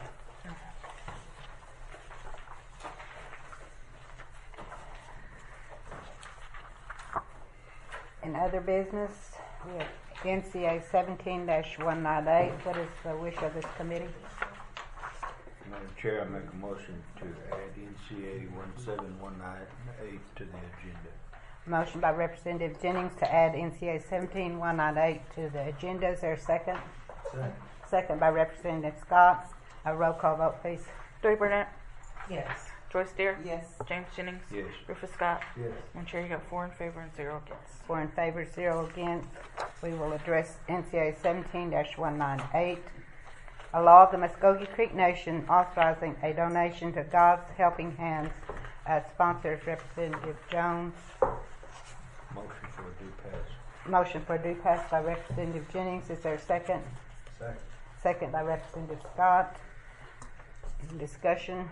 [SPEAKER 1] In other business, we have NCA 17-198. What is the wish of this committee?
[SPEAKER 5] Madam Chair, I make a motion to add NCA 17198 to the agenda.
[SPEAKER 1] Motion by Representative Jennings to add NCA 17-198 to the agenda. Is there a second? Second by Representative Scott. A roll call vote, please.
[SPEAKER 3] Jody Barnett,
[SPEAKER 1] Yes.
[SPEAKER 3] Joyce Deer,
[SPEAKER 1] Yes.
[SPEAKER 3] James Jennings,
[SPEAKER 5] Yes.
[SPEAKER 3] Rufus Scott.
[SPEAKER 2] Yes.
[SPEAKER 3] I'm sure you got 4 in favor and 0 against.
[SPEAKER 1] 4 in favor, 0 against. We will address NCA 17-198. A law of the Muskogee Creek Nation authorizing a donation to God's Helping Hands. Sponsors Representative Jones.
[SPEAKER 5] Motion for due pass.
[SPEAKER 1] Motion for due pass by Representative Jennings. Is there a second?
[SPEAKER 2] Second.
[SPEAKER 1] Second by Representative Scott. Any discussion?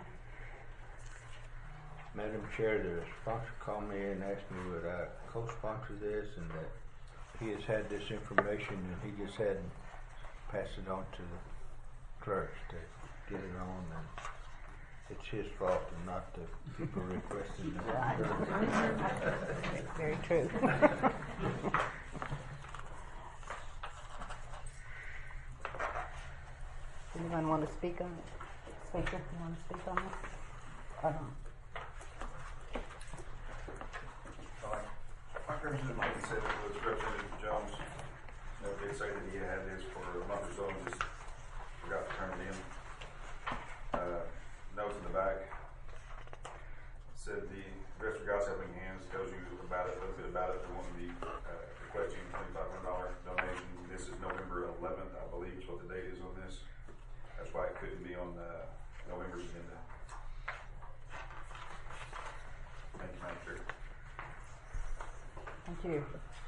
[SPEAKER 5] Madam Chair, the sponsor called me and asked me would I co-sponsor this, and that he has had this information and he just hadn't passed it on to the clerks to get it on, and it's his fault and not the people requesting it.
[SPEAKER 1] Very true. Anyone want to speak on it? Speaker, you want to speak on this?
[SPEAKER 12] My representative Mike said it was Representative Jones. Did say that he had this for a month or so and just forgot to turn it in. Notes in the back said the Rest for God's Helping Hands tells you about it, a little bit about it. They want to be requesting $2,500 donation. This is November 11th, I believe, is what the date is on this. That's why it couldn't be on November's agenda. Thank you, Madam Chair.
[SPEAKER 1] Thank you.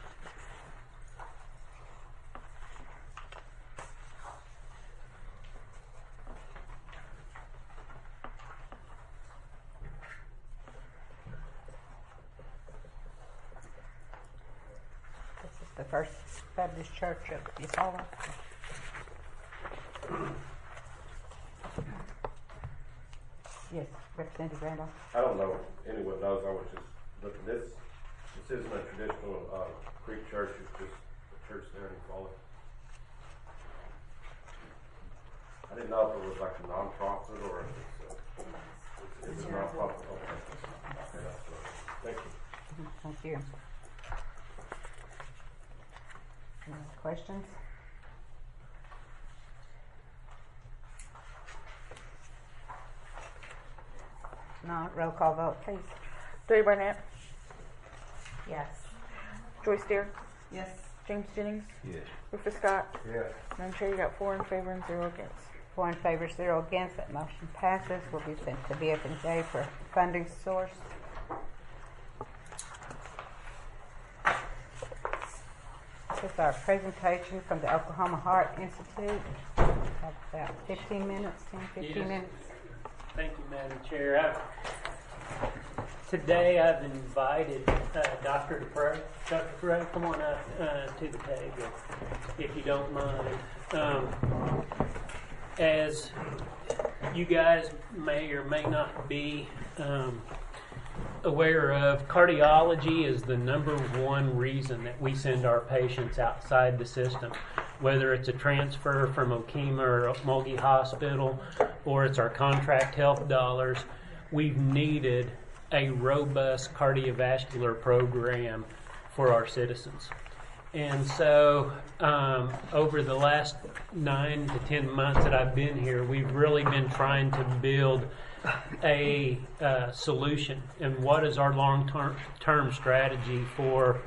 [SPEAKER 1] This is the First Baptist Church of Eufaula. Yes, Representative Randolph.
[SPEAKER 16] I don't know if anyone knows. I was just looking. This isn't a traditional Creek church. It's just a church there in Eufaula. I didn't know if it was like a non-profit or if it's a non-profit. Okay. Thank you.
[SPEAKER 1] Thank you. Any other questions? No, roll call vote, please.
[SPEAKER 3] Jody Barnett,
[SPEAKER 9] Yes.
[SPEAKER 3] Joyce Deer,
[SPEAKER 9] Yes.
[SPEAKER 3] James Jennings,
[SPEAKER 5] Yes.
[SPEAKER 3] Rufus Scott.
[SPEAKER 2] Yes.
[SPEAKER 3] I'm sure you got 4 in favor and 0 against.
[SPEAKER 1] 4 in favor, 0 against. That motion passes. Will be sent to BF&J for funding source. This is our presentation from the Oklahoma Heart Institute. Have about 15 minutes, 10-15
[SPEAKER 4] Yes.
[SPEAKER 1] minutes.
[SPEAKER 4] Thank you, Madam Chair. Today I've invited Dr. DePrey. Dr. DePrey, come on up to the table, if you don't mind. As you guys may or may not be aware of, cardiology is the number one reason that we send our patients outside the system, whether it's a transfer from Okemah or Mulgee Hospital or it's our contract health dollars. We've needed a robust cardiovascular program for our citizens. And so over the last 9 to 10 months that I've been here, we've really been trying to build a solution. And what is our long-term strategy for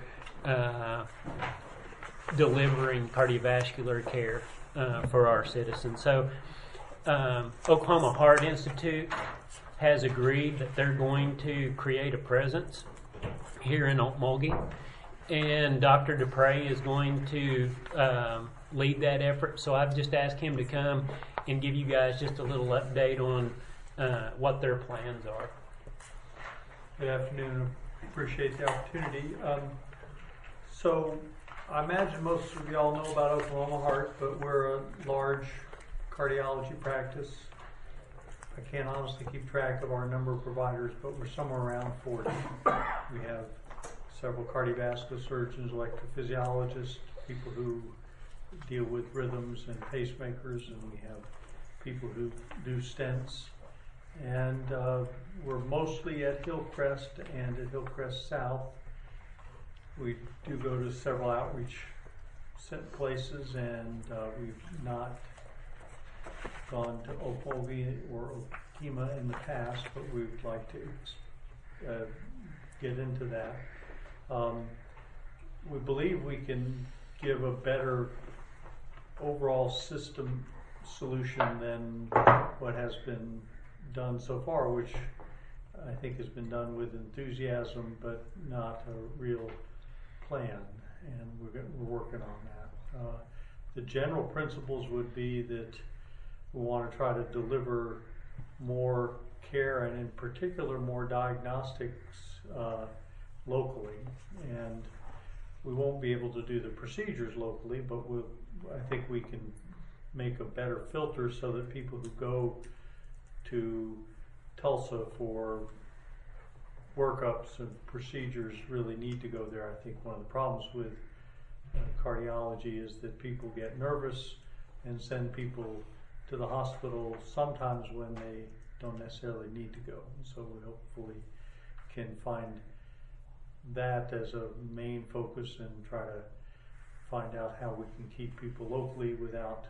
[SPEAKER 4] delivering cardiovascular care for our citizens? So Oklahoma Heart Institute has agreed that they're going to create a presence here in Okmulgee, and Dr. Dupre is going to lead that effort. So I've just asked him to come and give you guys just a little update on what their plans are.
[SPEAKER 17] Good afternoon. Appreciate the opportunity. So I imagine most of y'all know about Oklahoma Heart, but we're a large cardiology practice. I can't honestly keep track of our number of providers, but we're somewhere around 40. We have several cardiovascular surgeons, electrophysiologists, people who deal with rhythms and pacemakers, and we have people who do stents. And we're mostly at Hillcrest and at Hillcrest South. We do go to several outreach places, and we've not gone to Okmulgee or Okemah in the past, but we'd like to get into that. We believe we can give a better overall system solution than what has been done so far, which I think has been done with enthusiasm but not a real plan, and we're working on that. The general principles would be that we want to try to deliver more care, and in particular more diagnostics locally. And we won't be able to do the procedures locally, but I think we can make a better filter so that people who go to Tulsa for workups and procedures really need to go there. I think one of the problems with cardiology is that people get nervous and send people to the hospital sometimes when they don't necessarily need to go. And so we hopefully can find that as a main focus and try to find out how we can keep people locally without,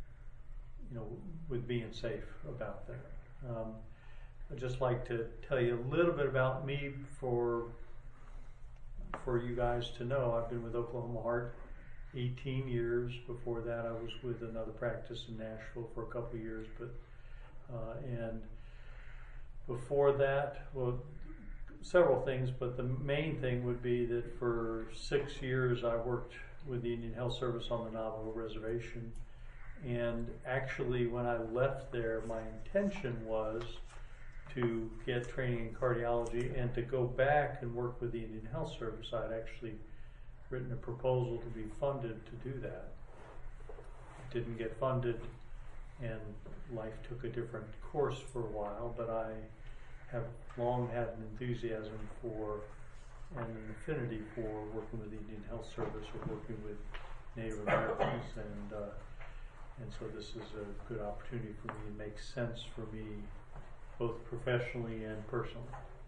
[SPEAKER 17] with being safe about that. I'd just like to tell you a little bit about me for you guys to know. I've been with Oklahoma Heart 18 years. Before that, I was with another practice in Nashville for a couple of years, and before that, well, several things, but the main thing would be that for 6 years I worked with the Indian Health Service on the Navajo Reservation, and actually when I left there, my intention was to get training in cardiology and to go back and work with the Indian Health Service. I'd actually written a proposal to be funded to do that. It didn't get funded, and life took a different course for a while, but I have long had an enthusiasm for and an affinity for working with the Indian Health Service or working with Native Americans, and so this is a good opportunity for me. It makes sense for me both professionally and personally.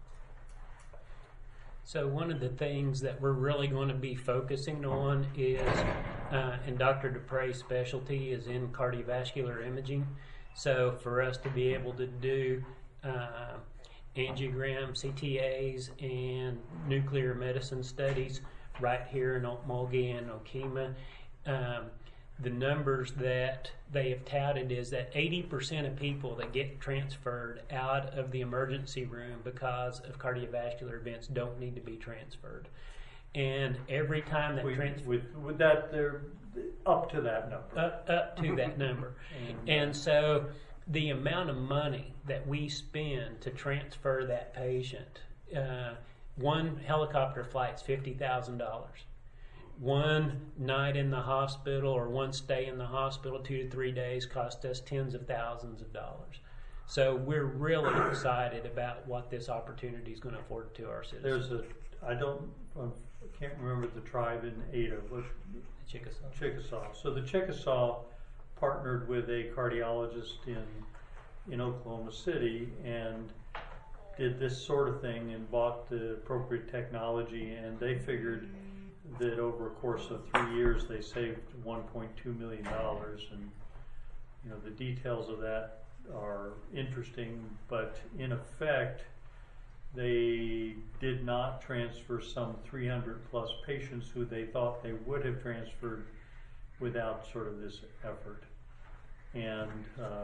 [SPEAKER 4] So one of the things that we're really going to be focusing on is, and Dr. Dupre's specialty is in cardiovascular imaging. So for us to be able to do angiogram, CTAs, and nuclear medicine studies right here in Okmulgee and Okemah, the numbers that they have touted is that 80% of people that get transferred out of the emergency room because of cardiovascular events don't need to be transferred. And every time that
[SPEAKER 17] with that, they're up to that number.
[SPEAKER 4] Up to that number. And so the amount of money that we spend to transfer that patient, one helicopter flight's $50,000. One night in the hospital or one stay in the hospital, 2 to 3 days, cost us tens of thousands of dollars. So we're really excited about what this opportunity is going to afford to our citizens.
[SPEAKER 17] I can't remember the tribe in Ada.
[SPEAKER 4] Chickasaw.
[SPEAKER 17] Chickasaw. So the Chickasaw partnered with a cardiologist in Oklahoma City and did this sort of thing and bought the appropriate technology, and they figured that over a course of 3 years they saved $1.2 million, and the details of that are interesting, but in effect they did not transfer some 300 plus patients who they thought they would have transferred without sort of this effort. And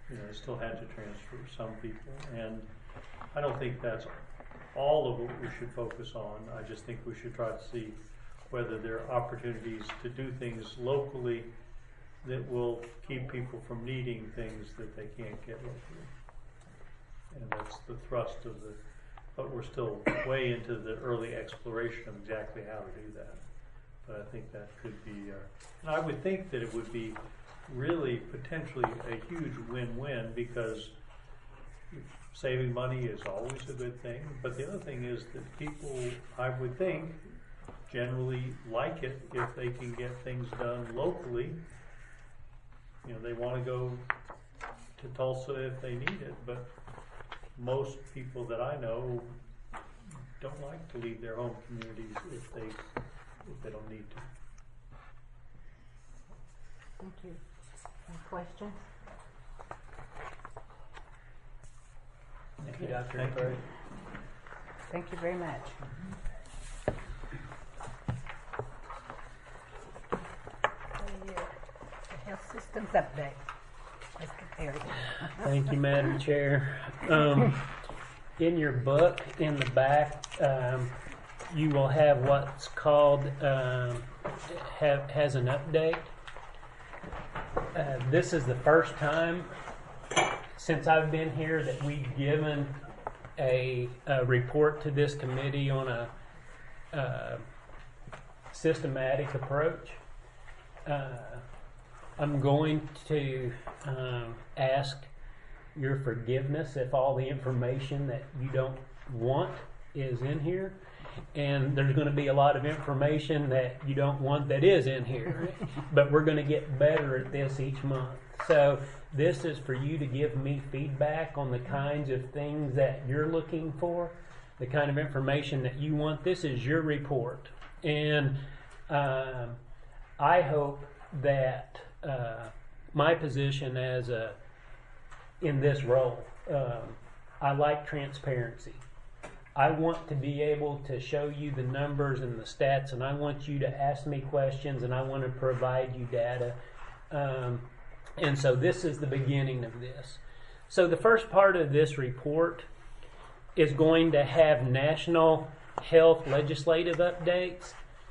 [SPEAKER 17] they still had to transfer some people, and I don't think that's all of what we should focus on. I just think we should try to see whether there are opportunities to do things locally that will keep people from needing things that they can't get locally. And that's the thrust of but we're still way into the early exploration of exactly how to do that. But I think that could be, and I would think that it would be really potentially a huge win-win, because saving money is always a good thing. But the other thing is that people, I would think, generally like it if they can get things done locally. They want to go to Tulsa if they need it, but most people that I know don't like to leave their home communities if they don't need to.
[SPEAKER 1] Thank you. Any questions?
[SPEAKER 4] Thank you, Dr.
[SPEAKER 17] Thank
[SPEAKER 4] Perry.
[SPEAKER 17] you.
[SPEAKER 1] Thank you very much. The health systems update. Mr. Perry.
[SPEAKER 4] Thank you, Madam Chair. In your book, in the back, you will have what's called has an update. This is the first time since I've been here that we've given a report to this committee on a systematic approach. I'm going to ask your forgiveness if all the information that you don't want is in here. And there's going to be a lot of information that you don't want that is in here. But we're going to get better at this each month. So this is for you to give me feedback on the kinds of things that you're looking for, the kind of information that you want. This is your report. And I hope that my position as in this role, I like transparency. I want to be able to show you the numbers and the stats, and I want you to ask me questions, and I want to provide you data. And so this is the beginning of this. So the first part of this report is going to have national health legislative updates.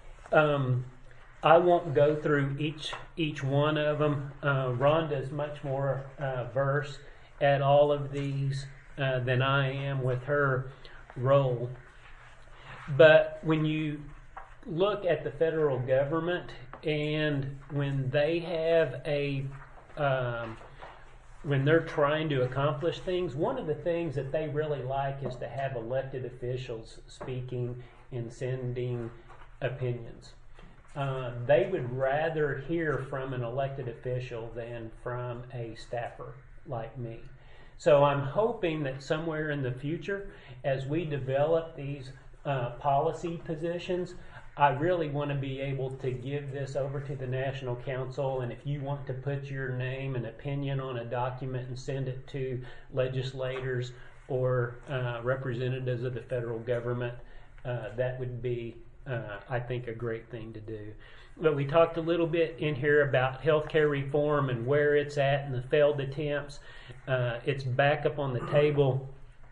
[SPEAKER 4] I won't go through each one of them. Rhonda is much more versed at all of these than I am with her role. But when you look at the federal government, and when they have when they're trying to accomplish things, one of the things that they really like is to have elected officials speaking and sending opinions. They would rather hear from an elected official than from a staffer like me. So I'm hoping that somewhere in the future, as we develop these policy positions, I really want to be able to give this over to the National Council, and if you want to put your name and opinion on a document and send it to legislators or representatives of the federal government, that would be, I think, a great thing to do. But we talked a little bit in here about healthcare reform and where it's at and the failed attempts. It's back up on the table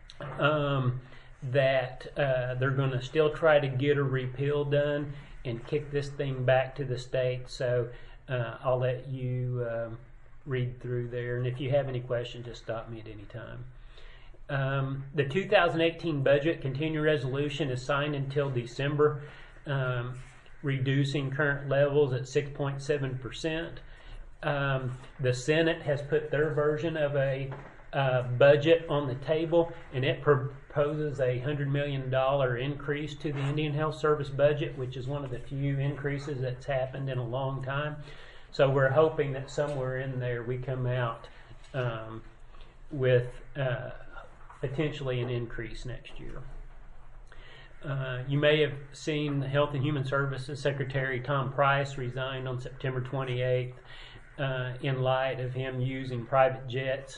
[SPEAKER 4] that they're going to still try to get a repeal done and kick this thing back to the state. So I'll let you read through there. And if you have any questions, just stop me at any time. The 2018 budget continuing resolution is signed until December, reducing current levels at 6.7%. The Senate has put their version of a budget on the table, and it proposes a $100 million increase to the Indian Health Service budget, which is one of the few increases that's happened in a long time. So we're hoping that somewhere in there we come out with potentially an increase next year. You may have seen Health and Human Services Secretary Tom Price resigned on September 28th in light of him using private jets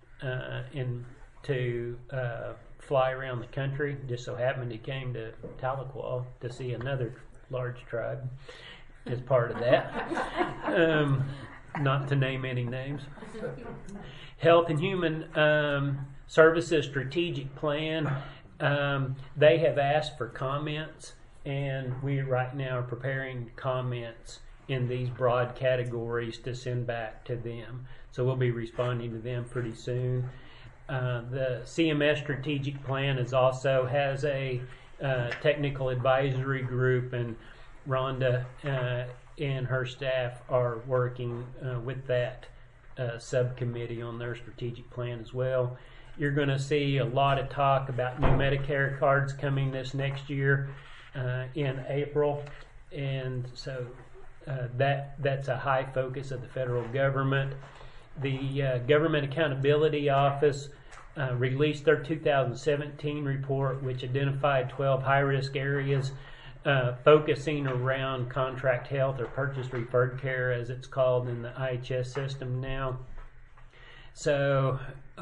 [SPEAKER 4] to fly around the country. Just so happened he came to Tahlequah to see another large tribe as part of that. not to name any names. Health and Human Services Strategic Plan. They have asked for comments, and we right now are preparing comments in these broad categories to send back to them. So we'll be responding to them pretty soon. The CMS Strategic Plan also has a technical advisory group, and Rhonda and her staff are working with that subcommittee on their strategic plan as well. You're going to see a lot of talk about new Medicare cards coming this next year in April, and so that's a high focus of the federal government. The Government Accountability Office released their 2017 report, which identified 12 high-risk areas focusing around contract health or purchase referred care, as it's called in the IHS system now. So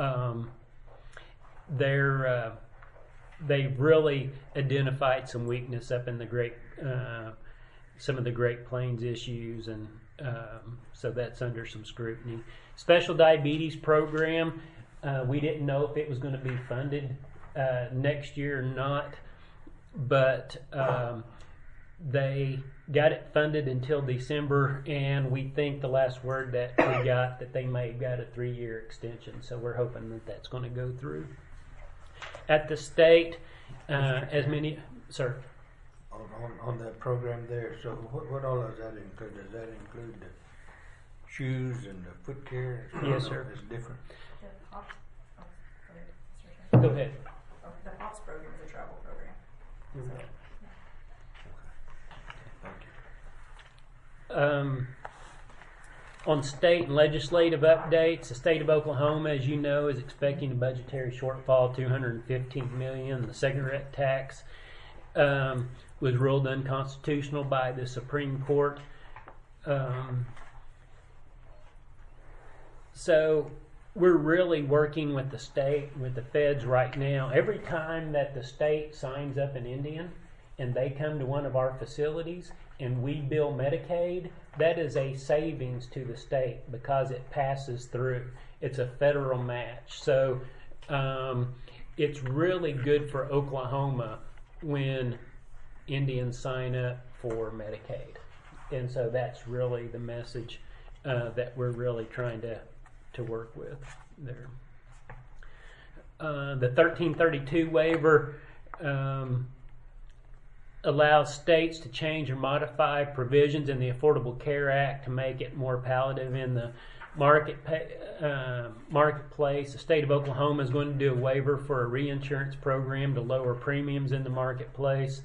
[SPEAKER 4] they've really identified some weakness up in the some of the Great Plains issues, and so that's under some scrutiny. Special Diabetes Program, we didn't know if it was going to be funded next year or not, but they got it funded until December, and we think the last word that we got that they may have got a 3-year extension, so we're hoping that that's going to go through. At the state, as many, sir?
[SPEAKER 5] On that program there, so what all does that include? Does that include the shoes and the foot care?
[SPEAKER 4] Yes, sir.
[SPEAKER 5] It's different.
[SPEAKER 4] Go ahead.
[SPEAKER 9] The HOPS program is a travel program.
[SPEAKER 4] Okay.
[SPEAKER 5] Thank you.
[SPEAKER 4] On state and legislative updates, the state of Oklahoma, as you know, is expecting a budgetary shortfall, $215 million. The cigarette tax was ruled unconstitutional by the Supreme Court. So we're really working with the state, with the feds right now. Every time that the state signs up an Indian and they come to one of our facilities and we bill Medicaid, that is a savings to the state because it passes through. It's a federal match. So it's really good for Oklahoma when Indians sign up for Medicaid. And so that's really the message that we're really trying to work with there. The 1332 waiver allows states to change or modify provisions in the Affordable Care Act to make it more palatable in the marketplace. The state of Oklahoma is going to do a waiver for a reinsurance program to lower premiums in the marketplace.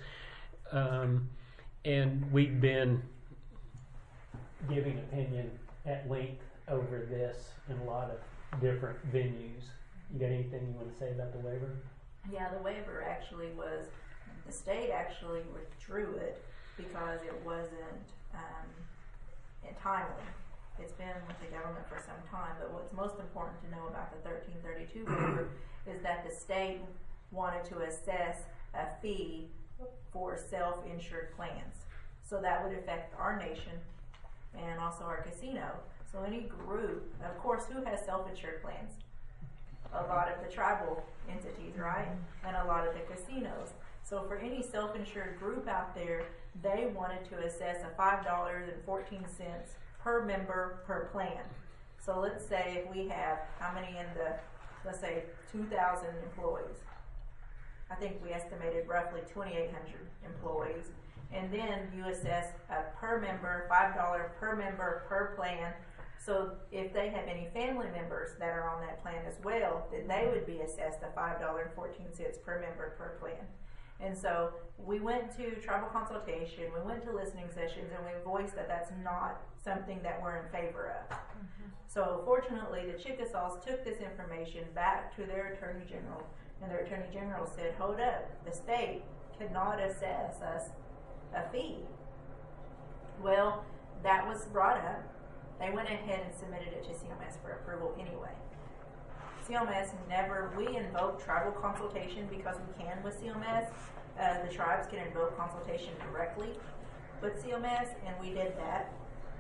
[SPEAKER 4] And we've been giving opinion at length over this in a lot of different venues. You got anything you want to say about the waiver?
[SPEAKER 18] Yeah, the waiver actually was, the state actually withdrew it because it wasn't timely. It's been with the government for some time, but what's most important to know about the 1332 waiver is that the state wanted to assess a fee for self-insured plans. So that would affect our nation and also our casino. So any group, of course, who has self-insured plans? A lot of the tribal entities, right? And a lot of the casinos. So for any self-insured group out there, they wanted to assess a $5.14 per member per plan. So let's say if we have, how many in the, let's say 2,000 employees. I think we estimated roughly 2,800 employees. And then you assess a per member, $5 per member per plan. So if they have any family members that are on that plan as well, then they would be assessed a $5.14 per member per plan. And so we went to tribal consultation, we went to listening sessions, and we voiced that that's not something that we're in favor of. So fortunately, the Chickasaws took this information back to their Attorney General, and their Attorney General said, hold up, the state could not assess us a fee. Well, that was brought up. They went ahead and submitted it to CMS for approval anyway. CMS never, we invoke tribal consultation because we can with CMS. The tribes can invoke consultation directly with CMS, and we did that.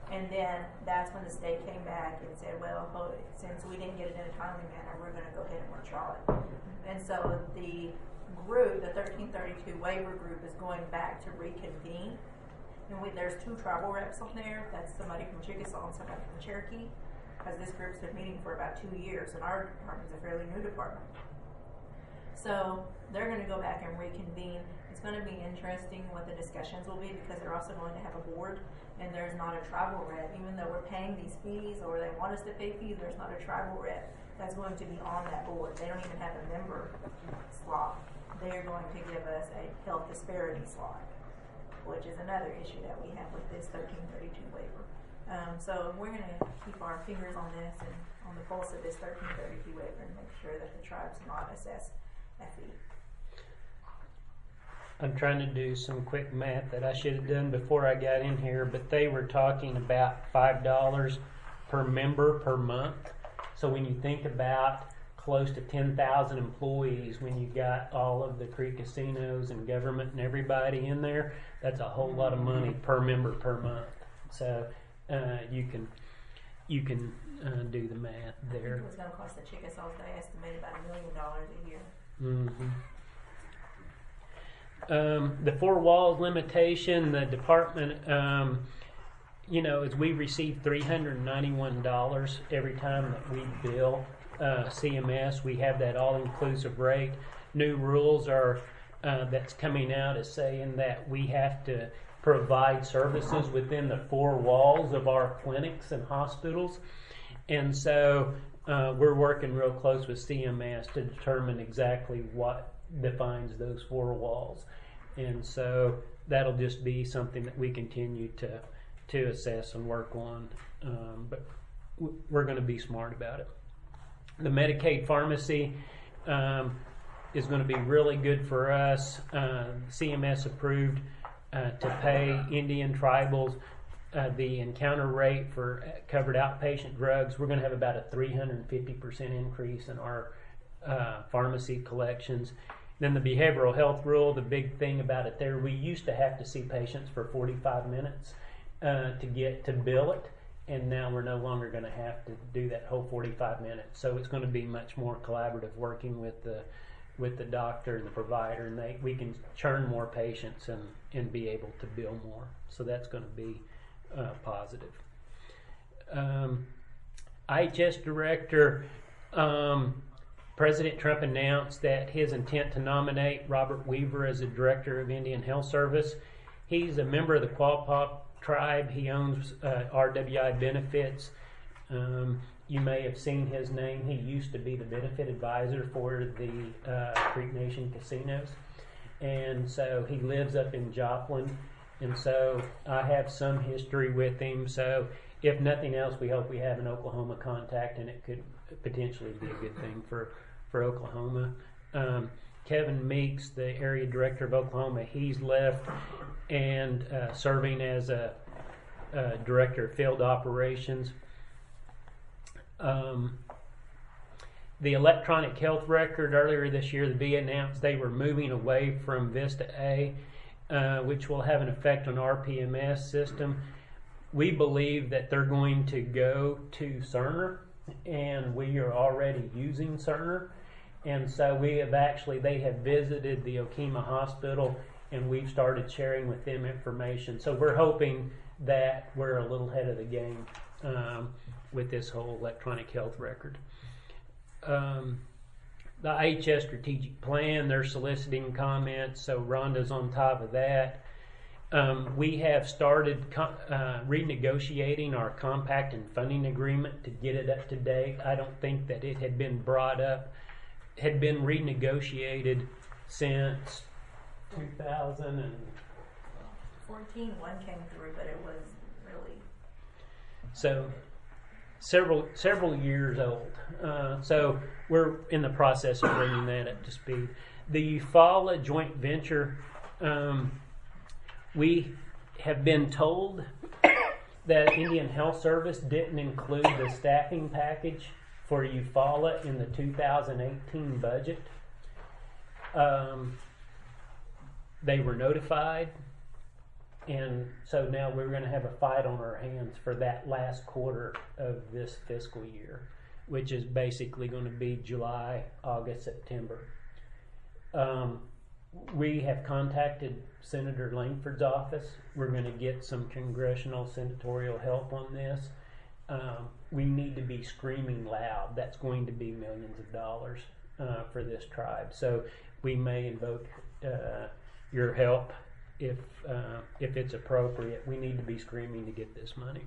[SPEAKER 18] And then that's when the state came back and said, well, since we didn't get it in a timely manner, we're going to go ahead and withdraw it. And so the group, the 1332 waiver group, is going back to reconvene. And there's 2 tribal reps on there. That's somebody from Chickasaw and somebody from Cherokee. Because this group's been meeting for about 2 years, and our department's a fairly new department. So they're going to go back and reconvene. It's going to be interesting what the discussions will be, because they're also going to have a board, and there's not a tribal rep. Even though we're paying these fees, or they want us to pay fees, there's not a tribal rep that's going to be on that board. They don't even have a member slot. They're going to give us a health disparity slot, which is another issue that we have with this 1332 waiver. So we're going to keep our fingers on this and on the pulse of this 1332 waiver and make sure that the tribes not assess a fee.
[SPEAKER 4] I'm trying to do some quick math that I should have done before I got in here, but they were talking about $5 per member per month. So when you think about close to 10,000 employees, when you got all of the Creek casinos and government and everybody in there, that's a whole lot of money per member per month. So you can do the math there.
[SPEAKER 18] I think it was going to cost the Chickasaws, they estimated about $1 million a year.
[SPEAKER 4] Mm-hmm. The 4 walls limitation, the department, as we receive $391 every time that we bill CMS, we have that all-inclusive rate. New rules are that's coming out is saying that we have to provide services within the 4 walls of our clinics and hospitals, and so we're working real close with CMS to determine exactly what defines those 4 walls, and so that'll just be something that we continue to assess and work on, but we're going to be smart about it. The Medicaid pharmacy is going to be really good for us. CMS approved to pay Indian tribals the encounter rate for covered outpatient drugs. We're going to have about a 350% increase in our pharmacy collections. Then the behavioral health rule, the big thing about it there, we used to have to see patients for 45 minutes to bill it, and now we're no longer going to have to do that whole 45 minutes. So it's going to be much more collaborative working with the doctor and the provider, and we can churn more patients and be able to bill more. So that's going to be positive. IHS director, President Trump announced that his intent to nominate Robert Weaver as the director of Indian Health Service. He's a member of the Quapaw tribe. He owns RWI Benefits. You may have seen his name. He used to be the benefit advisor for the Creek Nation casinos. And so he lives up in Joplin. And so I have some history with him. So if nothing else, we hope we have an Oklahoma contact, and it could potentially be a good thing for Oklahoma. Kevin Meeks, the area director of Oklahoma, he's left and serving as a director of field operations. The electronic health record, earlier this year, the VA announced they were moving away from Vista A, which will have an effect on our PMS system. We believe that they're going to go to Cerner, and we are already using Cerner. And so they have visited the Okemah Hospital, and we've started sharing with them information. So we're hoping that we're a little ahead of the game with this whole electronic health record. The IHS strategic plan, they're soliciting comments, so Rhonda's on top of that. We have started renegotiating our compact and funding agreement to get it up to date. I don't think that it had been renegotiated since 2014.
[SPEAKER 18] One came through, but it was really
[SPEAKER 4] so several years old. So we're in the process of bringing that up to speed. The Eufaula joint venture, we have been told that Indian Health Service didn't include the staffing package for Eufaula in the 2018 budget. They were notified. and so now we're going to have a fight on our hands for that last quarter of this fiscal year, which is basically going to be July, August, September. We have contacted Senator Langford's office. We're going to get some congressional senatorial help on this. We need to be screaming loud. That's going to be millions of dollars for this tribe. So we may invoke your help if it's appropriate. We need to be screaming to get this money.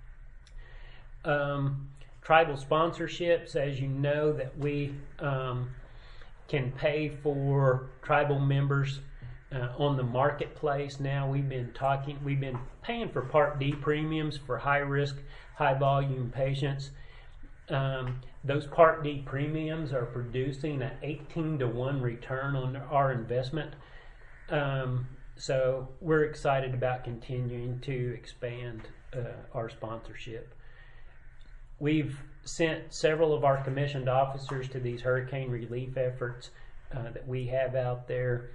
[SPEAKER 4] Tribal sponsorships, as you know, that we can pay for tribal members on the marketplace. Now we've been paying for Part D premiums for high risk, high volume patients. Those Part D premiums are producing an 18-to-1 return on our investment. So we're excited about continuing to expand our sponsorship. We've sent several of our commissioned officers to these hurricane relief efforts that we have out there,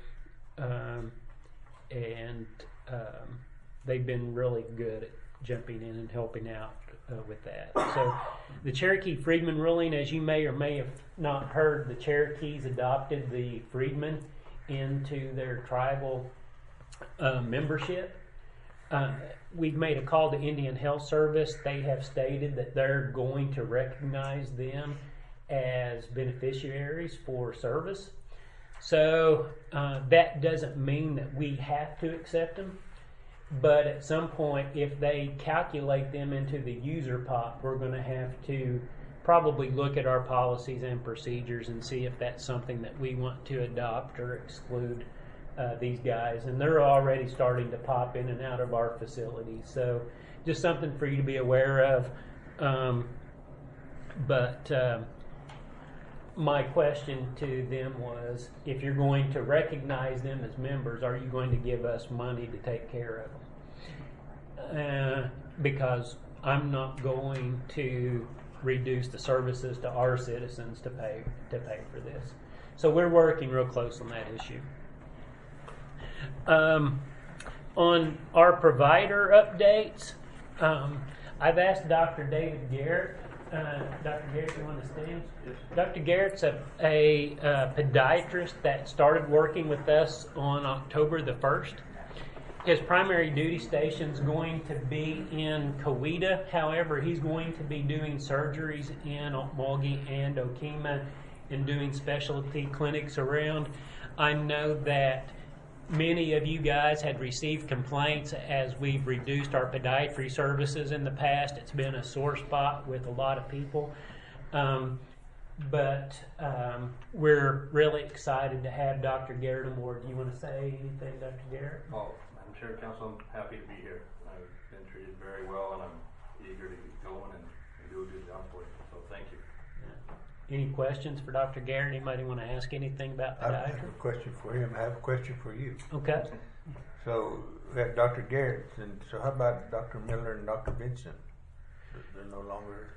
[SPEAKER 4] and they've been really good at jumping in and helping out with that. So the Cherokee Freedmen ruling, as you may or may have not heard, the Cherokees adopted the Freedmen into their tribal membership. We've made a call to Indian Health Service. They have stated that they're going to recognize them as beneficiaries for service. So that doesn't mean that we have to accept them, but at some point, if they calculate them into the user pot, we're going to have to probably look at our policies and procedures and see if that's something that we want to adopt or exclude these guys. And they're already starting to pop in and out of our facilities. So just something for you to be aware of. But my question to them was, if you're going to recognize them as members, are you going to give us money to take care of them? Because I'm not going to reduce the services to our citizens to pay for this. So we're working real close on that issue. On our provider updates, I've asked Dr. David Garrett. Dr. Garrett, you want to stand? Yes. Dr. Garrett's a podiatrist that started working with us on October the 1st. His primary duty station is going to be in Coweta. However, he's going to be doing surgeries in Okmulgee and Okemah and doing specialty clinics around. I know that many of you guys had received complaints as we've reduced our podiatry services in the past. It's been a sore spot with a lot of people. But we're really excited to have Dr. Garrett aboard. Do you want to say anything, Dr. Garrett?
[SPEAKER 12] Well, Madam Chair, Council, I'm happy to be here. I've been treated very well, and I'm eager to get going and do a good job for you. So thank you.
[SPEAKER 4] Any questions for Dr. Garrett? Anybody want to ask anything about
[SPEAKER 5] I
[SPEAKER 4] podiatry?
[SPEAKER 5] have a question for him. I have a question for you.
[SPEAKER 4] Okay.
[SPEAKER 5] So we have Dr. Garrett, and so how about Dr. Miller and Dr. Vincent? They're no longer.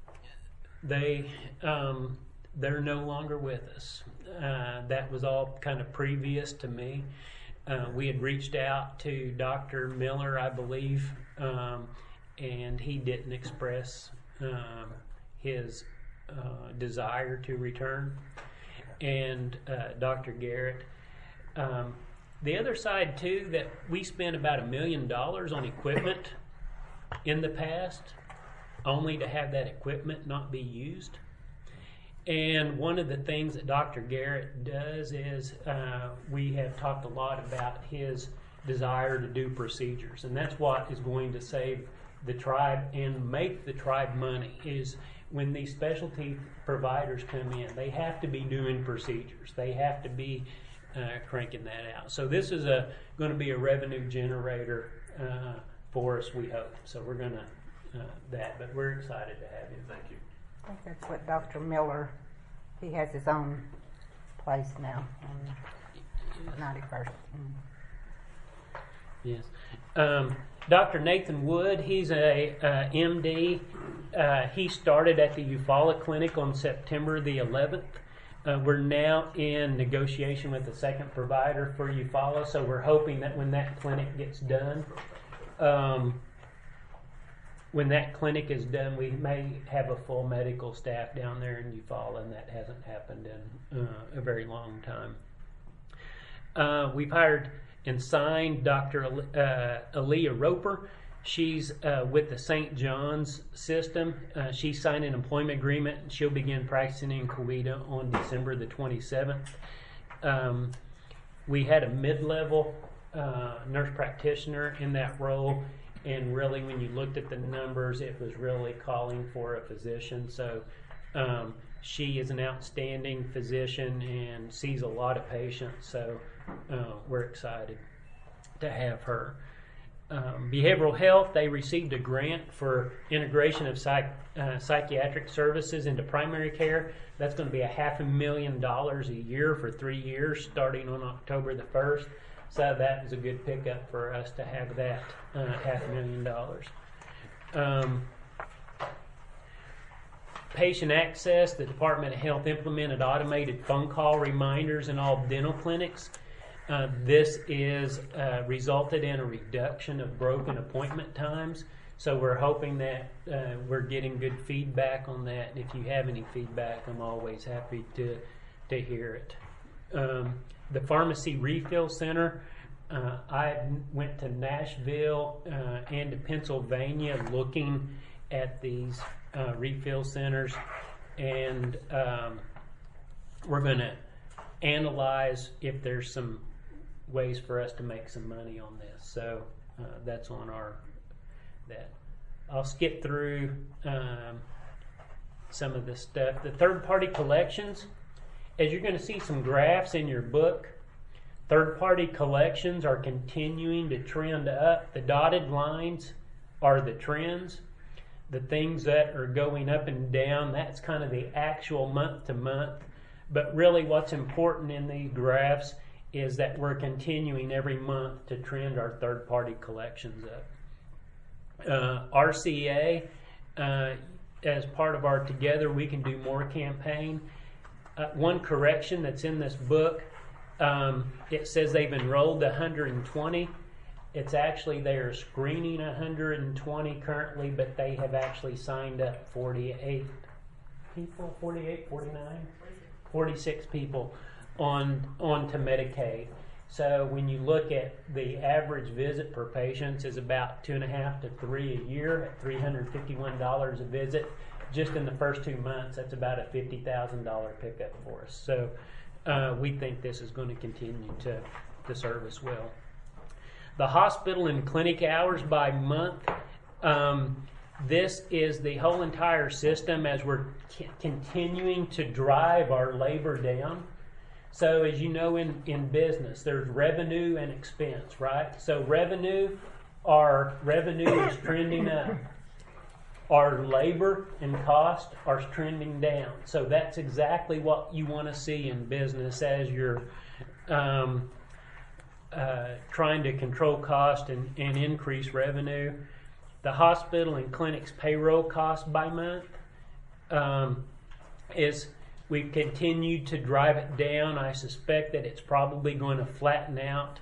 [SPEAKER 4] They're no longer with us. That was all kind of previous to me. We had reached out to Dr. Miller, I believe, and he didn't express his desire to return. And Dr. Garrett. The other side too, that we spent about $1 million on equipment in the past, only to have that equipment not be used. And one of the things that Dr. Garrett does is we have talked a lot about his desire to do procedures, and that's what is going to save the tribe and make the tribe money. Is when these specialty providers come in, they have to be doing procedures. They have to be cranking that out. So this is going to be a revenue generator for us, we hope. So we're going to but we're excited to have you.
[SPEAKER 12] Thank you.
[SPEAKER 1] I think that's what Dr. Miller, he has his own place now on 91st.
[SPEAKER 4] Yes. Dr. Nathan Wood, he's a MD. He started at the Eufaula Clinic on September the 11th. We're now in negotiation with the second provider for Eufaula, so we're hoping that when that clinic gets done, when that clinic is done, we may have a full medical staff down there in Eufaula, and that hasn't happened in a very long time. We've hired and signed Dr. Aaliyah Roper. She's with the St. John's system. She signed an employment agreement, and she'll begin practicing in Coweta on December the 27th. We had a mid-level nurse practitioner in that role, and really when you looked at the numbers, it was really calling for a physician. So she is an outstanding physician and sees a lot of patients, so we're excited to have her. Behavioral health, they received a grant for integration of psychiatric services into primary care. That's going to be $500,000 a year for 3 years starting on October the 1st. So that was a good pickup for us to have that $500,000. Patient access, the Department of Health implemented automated phone call reminders in all dental clinics. This is resulted in a reduction of broken appointment times. So we're hoping that we're getting good feedback on that. If you have any feedback, I'm always happy to hear it. The Pharmacy Refill Center, I went to Nashville and to Pennsylvania looking at these refill centers, and we're going to analyze if there's some ways for us to make some money on this. So that's on that. I'll skip through some of this stuff. The third-party collections, as you're going to see some graphs in your book, third-party collections are continuing to trend up. The dotted lines are the trends. The things that are going up and down, that's kind of the actual month to month. But really what's important in these graphs is that we're continuing every month to trend our third-party collections up. RCA, as part of our Together We Can Do More campaign, one correction that's in this book, it says they've enrolled 120. It's actually they are screening 120 currently, but they have actually signed up 48 people, 48, 49, 46 people onto Medicaid. So when you look at the average visit per patient is about 2.5 to 3 a year at $351 a visit. Just in the first 2 months, that's about a $50,000 pickup for us. So we think this is going to continue to serve us well. The hospital and clinic hours by month. This is the whole entire system as we're continuing to drive our labor down. So as you know in business, there's revenue and expense, right? So our revenue is trending up. Our labor and cost are trending down. So that's exactly what you want to see in business as you're trying to control cost and increase revenue. The hospital and clinic's payroll cost by month is we've continued to drive it down. I suspect that it's probably going to flatten out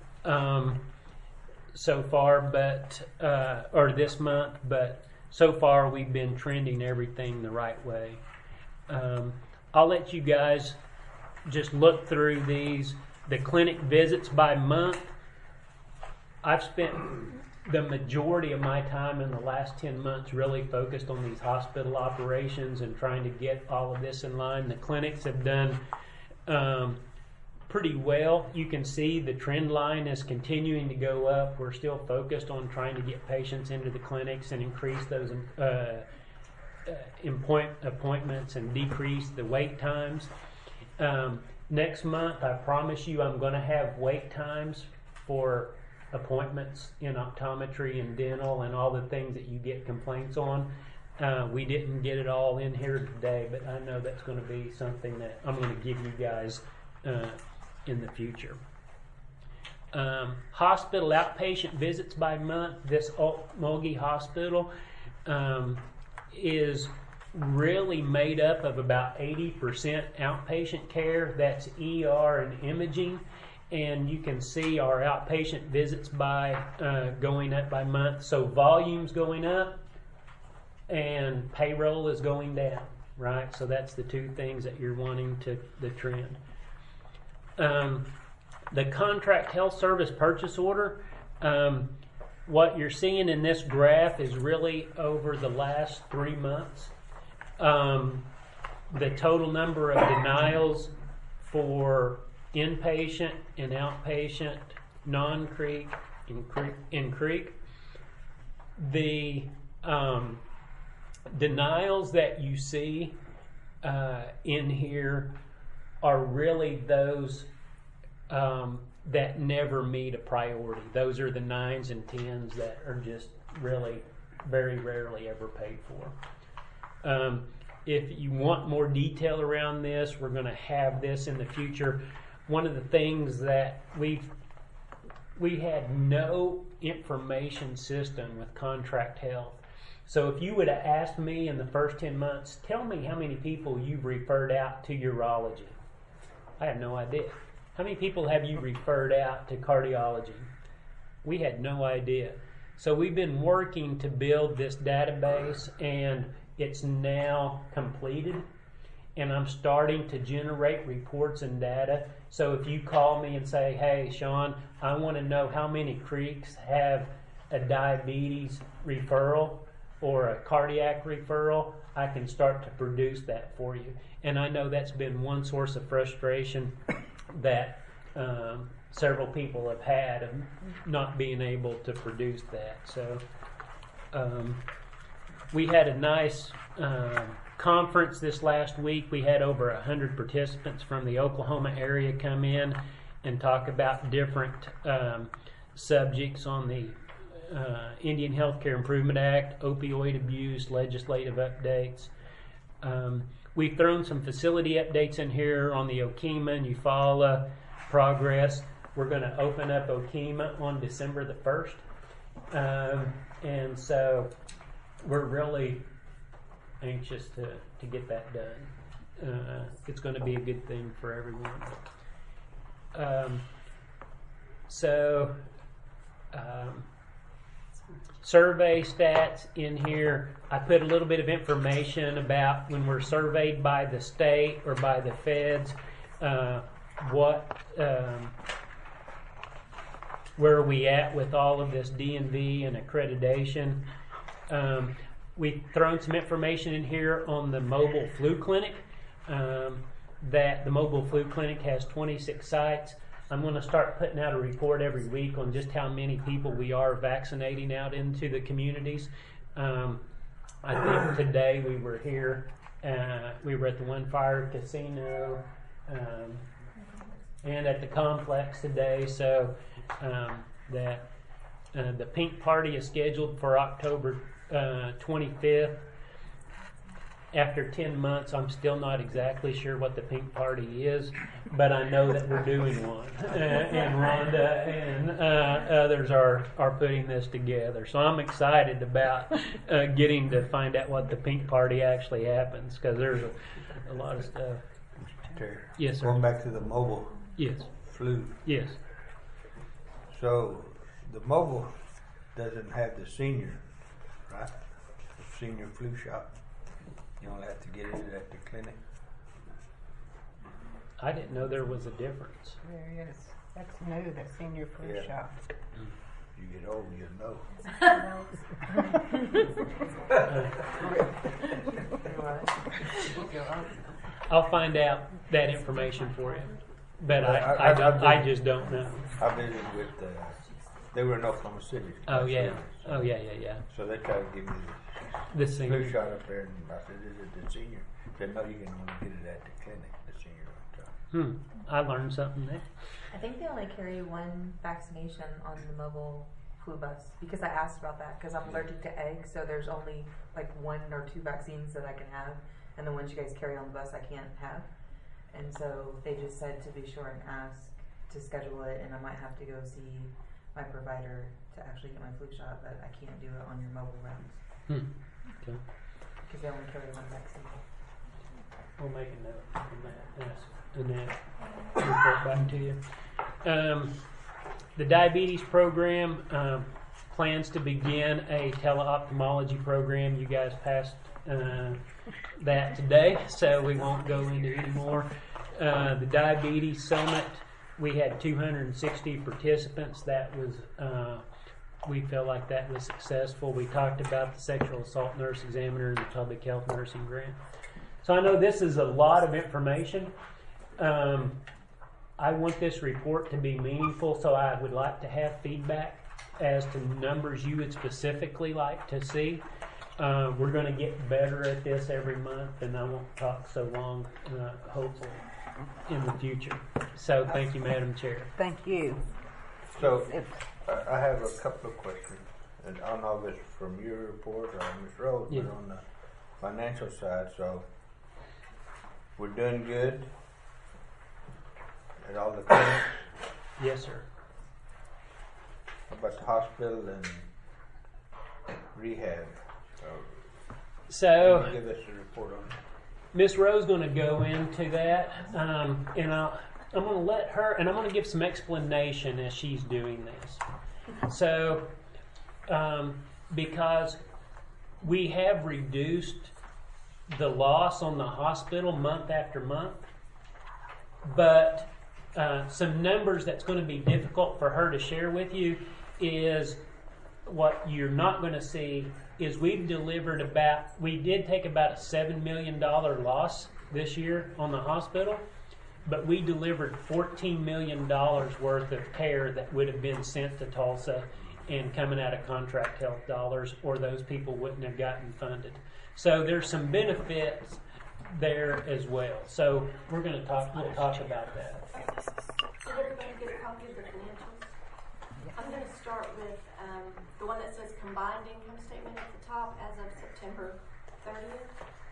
[SPEAKER 4] so far, or this month, but so far we've been trending everything the right way. I'll let you guys just look through these. The clinic visits by month, I've spent the majority of my time in the last 10 months really focused on these hospital operations and trying to get all of this in line. The clinics have done pretty well. You can see the trend line is continuing to go up. We're still focused on trying to get patients into the clinics and increase those appointments and decrease the wait times. Next month, I promise you I'm going to have wait times for appointments in optometry and dental and all the things that you get complaints on. We didn't get it all in here today, but I know that's going to be something that I'm going to give you guys in the future. Hospital outpatient visits by month. This Mulgee Hospital is really made up of about 80% outpatient care. That's ER and imaging. And you can see our outpatient visits going up by month. So volume's going up and payroll is going down, right? So that's the two things that you're wanting to the trend. The contract health service purchase order, what you're seeing in this graph is really over the last 3 months. The total number of denials for inpatient and outpatient, non-Creek, in Creek. The denials that you see in here are really those that never meet a priority. Those are the 9s and 10s that are just really very rarely ever paid for. If you want more detail around this, we're going to have this in the future. One of the things that we had no information system with Contract Health. So if you would have asked me in the first 10 months, tell me how many people you've referred out to urology. I have no idea. How many people have you referred out to cardiology? We had no idea. So we've been working to build this database, and it's now completed. And I'm starting to generate reports and data. So if you call me and say, hey, Sean, I want to know how many Creeks have a diabetes referral or a cardiac referral, I can start to produce that for you. And I know that's been one source of frustration that several people have had of not being able to produce that. So we had a nice conference this last week. We had over 100 participants from the Oklahoma area come in and talk about different subjects on the Indian Healthcare Improvement Act, opioid abuse, legislative updates. We've thrown some facility updates in here on the Okemah and Eufaula progress. We're going to open up Okemah on December the 1st. And so we're really anxious to get that done. It's going to be a good thing for everyone. Survey stats in here. I put a little bit of information about when we're surveyed by the state or by the feds, where are we at with all of this DNV and accreditation. We've thrown some information in here on the mobile flu clinic, that the mobile flu clinic has 26 sites. I'm going to start putting out a report every week on just how many people we are vaccinating out into the communities. I think today we were here, we were at the One Fire Casino and at the complex today, so that the pink party is scheduled for October 25th. After 10 months, I'm still not exactly sure what the pink party is, but I know that we're doing one. And Rhonda and others are putting this together. So I'm excited about getting to find out what the pink party actually happens, because there's a lot of stuff.
[SPEAKER 5] Terry,
[SPEAKER 4] yes, sir.
[SPEAKER 5] Going back to the mobile flu.
[SPEAKER 4] Yes.
[SPEAKER 5] So the mobile doesn't have the senior, right? The senior flu shot. You only have to get it at the clinic.
[SPEAKER 4] I didn't know there was a difference.
[SPEAKER 1] There is. That's new, the senior flu shot.
[SPEAKER 5] You get old, you know.
[SPEAKER 4] I'll find out that information for you, but I just don't know.
[SPEAKER 5] I visited with, they were in Oklahoma City.
[SPEAKER 4] Oh yeah.
[SPEAKER 5] So they tried to give me
[SPEAKER 4] the
[SPEAKER 5] flu shot up there, and I said, is it the senior? They said, no, you can only get it at the clinic, the senior one.
[SPEAKER 4] I learned something there.
[SPEAKER 19] I think they only carry one vaccination on the mobile flu bus, because I asked about that, because I'm allergic to eggs, so there's only like 1 or 2 vaccines that I can have, and the ones you guys carry on the bus I can't have. And so they just said to be sure and ask to schedule it, and I might have to go see my provider to actually get my flu shot, but I can't do it on your mobile rounds.
[SPEAKER 4] Okay.
[SPEAKER 19] because they only carry one vaccine.
[SPEAKER 4] We'll make a note on that. Yes, and then report back to you. The diabetes program plans to begin a teleophthalmology program. You guys passed that today, so we won't go into any more. The Diabetes Summit, we had 260 participants. That was, we felt like that was successful. We talked about the sexual assault nurse examiner and the public health nursing grant. So I know this is a lot of information. I want this report to be meaningful, so I would like to have feedback as to numbers you would specifically like to see. We're going to get better at this every month, and I won't talk so long, hopefully, in the future. So thank you, Madam Chair.
[SPEAKER 1] Thank you.
[SPEAKER 5] So I have a couple of questions, and I don't know if it's from your report or Ms. Rose,
[SPEAKER 4] Yeah.
[SPEAKER 5] but on the financial side, so we're doing good at all the clinics.
[SPEAKER 4] Yes, sir.
[SPEAKER 5] How about the hospital and rehab?
[SPEAKER 4] So,
[SPEAKER 5] can you give us a report on that?
[SPEAKER 4] Miss Rose going to go into that, and I'm going to let her, and I'm going to give some explanation as she's doing this. So, because we have reduced the loss on the hospital month after month, but some numbers that's going to be difficult for her to share with you is what you're not going to see is we did take about a $7 million loss this year on the hospital, but we delivered $14 million worth of care that would have been sent to Tulsa and coming out of contract health dollars, or those people wouldn't have gotten funded. So there's some benefits there as well. So we'll talk about that.
[SPEAKER 6] Did everybody get a copy of the financials? I'm going to start with the one that says combined income statement at the top as of September 30th.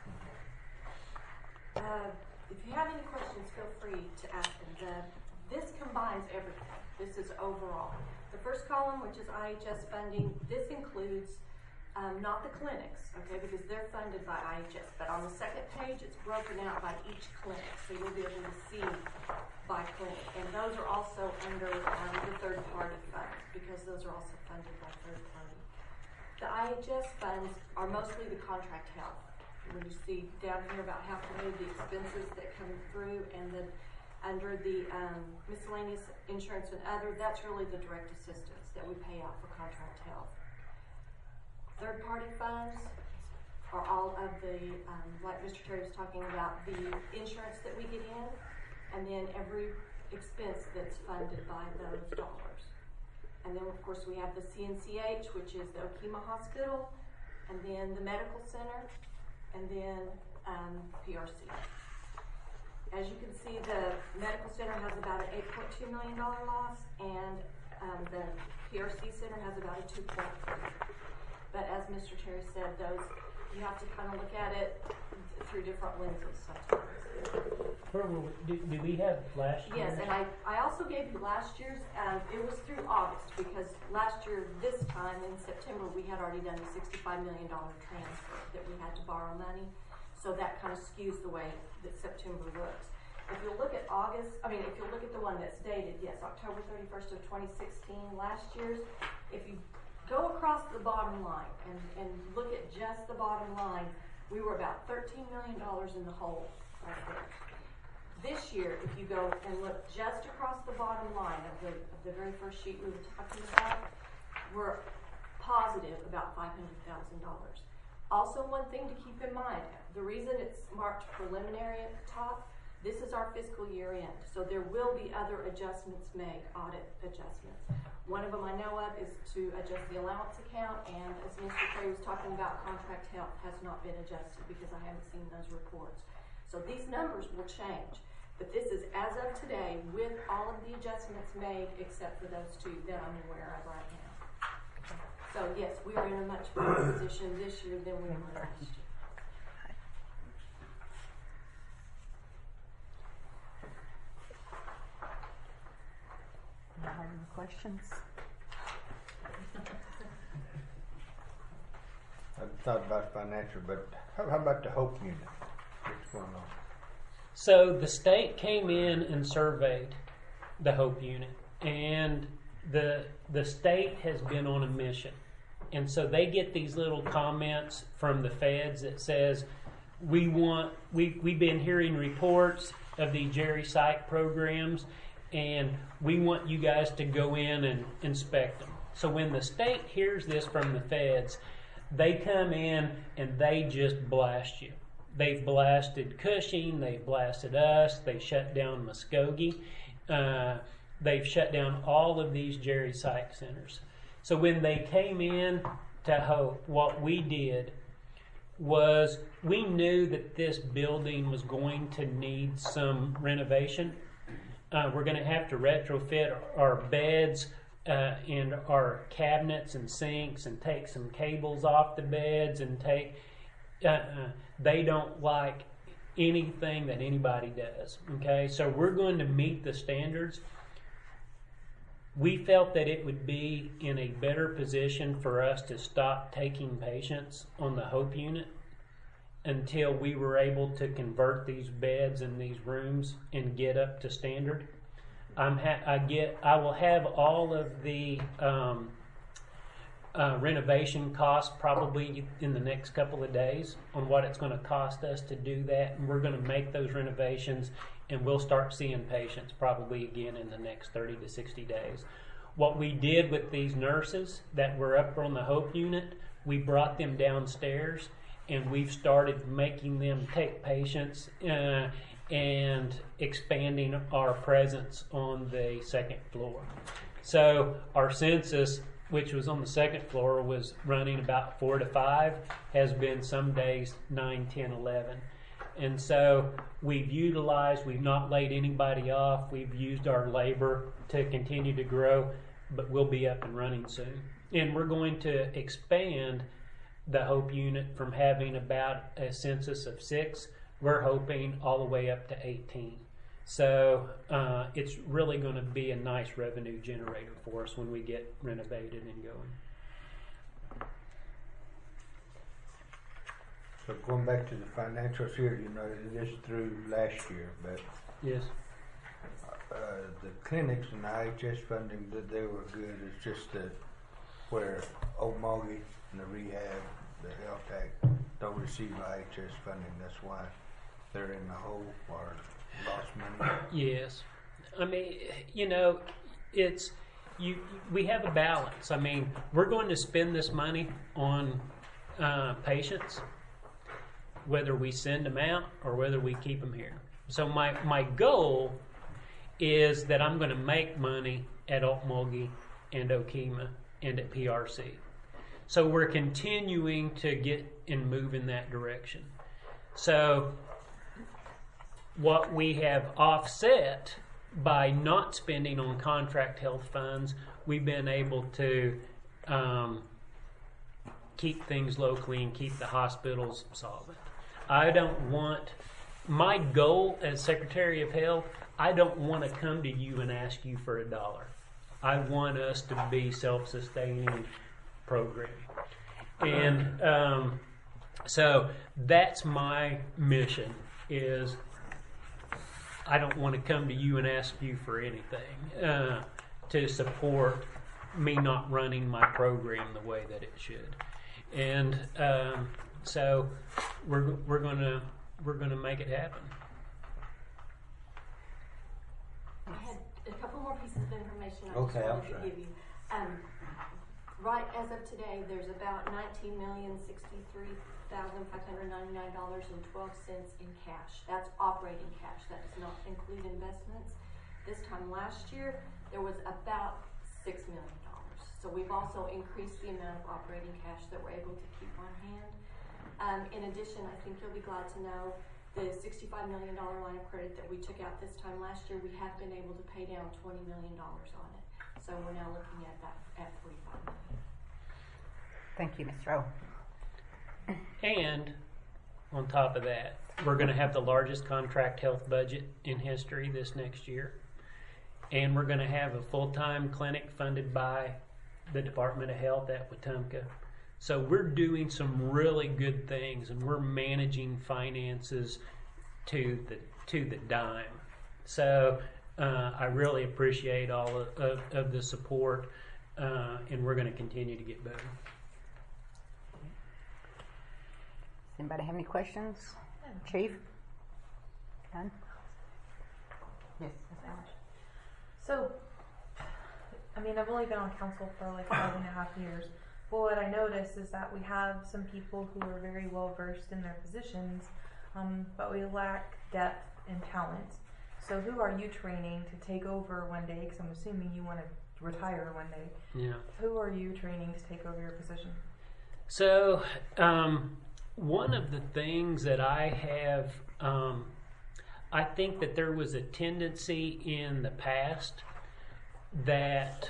[SPEAKER 6] If you have any questions, feel free to ask them. This combines everything. This is overall. The first column, which is IHS funding, this includes not the clinics, okay, because they're funded by IHS. But on the second page, it's broken out by each clinic, so you'll be able to see by clinic. And those are also under the third-party funds, because those are also funded by third-party. The IHS funds are mostly the contract health. When you see down here about $500,000 the expenses that come through, and then under the miscellaneous insurance and other, that's really the direct assistance that we pay out for contract health. Third-party funds are all of the, like Mr. Terry was talking about, the insurance that we get in, and then every expense that's funded by those dollars. And then, of course, we have the CNCH, which is the Okemah Hospital, and then the Medical Center, and then PRC. As you can see, the Medical Center has about an $8.2 million loss, and the PRC Center has about a $2.3 million. But as Mr. Terry said, those, you have to kind of look at it through different lenses sometimes.
[SPEAKER 4] Do we have last year?
[SPEAKER 6] Yes, and I also gave you last year's, it was through August, because last year, this time in September, we had already done a $65 million transfer that we had to borrow money. So that kind of skews the way that September looks. If you look at if you look at the one that's dated, yes, October 31st of 2016, last year's, if you go across the bottom line and look at just the bottom line, we were about $13 million in the hole right there. This year, if you go and look just across the bottom line of the very first sheet we were talking about, we're positive about $500,000. Also, one thing to keep in mind, the reason it's marked preliminary at the top, this is our fiscal year end, so there will be other adjustments made, audit adjustments. One of them I know of is to adjust the allowance account, and as Mr. Trey was talking about, contract health has not been adjusted because I haven't seen those reports. So these numbers will change, but this is as of today with all of the adjustments made except for those two that I'm aware of right now. So yes, we are in a much better position this year than we were last year.
[SPEAKER 1] Any questions?
[SPEAKER 5] I thought about financial, but how about the Hope Unit? What's going on?
[SPEAKER 4] So the state came in and surveyed the Hope Unit, and the state has been on a mission. And so they get these little comments from the feds that says, we've been hearing reports of the Jerry Psych programs, and we want you guys to go in and inspect them. So when the state hears this from the feds, they come in and they just blast you. They've blasted Cushing, they've blasted us, they shut down Muskogee, they've shut down all of these Jerry Psych centers. So when they came in to Hope, what we did was we knew that this building was going to need some renovation. We're going to have to retrofit our beds and our cabinets and sinks and take some cables off the beds and take... they don't like anything that anybody does. Okay, so we're going to meet the standards. We felt that it would be in a better position for us to stop taking patients on the Hope Unit until we were able to convert these beds and these rooms and get up to standard. I will have all of the renovation costs probably in the next couple of days on what it's going to cost us to do that, and we're going to make those renovations, and we'll start seeing patients probably again in the next 30 to 60 days. What we did with these nurses that were up on the Hope Unit, we brought them downstairs, and we've started making them take patients and expanding our presence on the second floor. So our census, which was on the second floor, was running about 4 to 5, has been some days 9, 10, 11. And so we've not laid anybody off. We've used our labor to continue to grow, but we'll be up and running soon. And we're going to expand the Hope Unit from having about a census of 6. We're hoping all the way up to 18. So it's really going to be a nice revenue generator for us when we get renovated and going.
[SPEAKER 5] So going back to the financials here, you know, this is through last year, but
[SPEAKER 4] yes,
[SPEAKER 5] the clinics and the IHS funding, that they were good. It's just that where Okmulgee and the rehab, the health act don't receive IHS funding. That's why they're in the hole or lost money.
[SPEAKER 4] Yes, I mean, you know, we have a balance. I mean, we're going to spend this money on patients, whether we send them out or whether we keep them here. So my goal is that I'm going to make money at Okmulgee and Okemah and at PRC. So we're continuing to get and move in that direction. So what we have offset by not spending on contract health funds, we've been able to keep things locally and keep the hospitals solvent. My goal as Secretary of Health, I don't want to come to you and ask you for $1. I want us to be self-sustaining program. And so that's my mission, is I don't want to come to you and ask you for anything to support me not running my program the way that it should. And so we're gonna make it happen.
[SPEAKER 6] I had a couple more pieces of information I
[SPEAKER 5] Okay,
[SPEAKER 6] just
[SPEAKER 5] I'm
[SPEAKER 6] wanted to
[SPEAKER 5] sorry.
[SPEAKER 6] give you. Right as of today, there's about $19,063,599.12 in cash. That's operating cash. That does not include investments. This time last year, there was about $6 million. So we've also increased the amount of operating cash that we're able to keep on hand. In addition, I think you'll be glad to know the $65 million line of credit that we took out this time last year, we have been able to pay down $20 million on it. So we're now looking at that at $45 million.
[SPEAKER 1] Thank you, Ms. Rowe.
[SPEAKER 4] And on top of that, we're going to have the largest contract health budget in history this next year. And we're going to have a full-time clinic funded by the Department of Health at Wetumpka. So we're doing some really good things, and we're managing finances to the dime. So I really appreciate all of the support, and we're going to continue to get better.
[SPEAKER 1] Does anybody have any questions? Chief? None? Yes.
[SPEAKER 9] So, I mean, I've only been on council for like 5.5 years, but what I notice is that we have some people who are very well versed in their positions, but we lack depth and talent. So who are you training to take over one day? Because I'm assuming you want to retire one day.
[SPEAKER 4] Yeah.
[SPEAKER 9] Who are you training to take over your position?
[SPEAKER 4] So one of the things that I have, I think that there was a tendency in the past that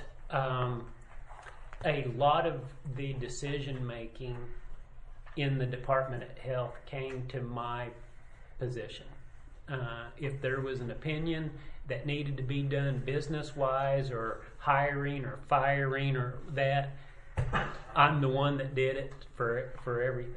[SPEAKER 4] a lot of the decision making in the Department of Health came to my position. If there was an opinion that needed to be done business-wise or hiring or firing or that, I'm the one that did it for everything.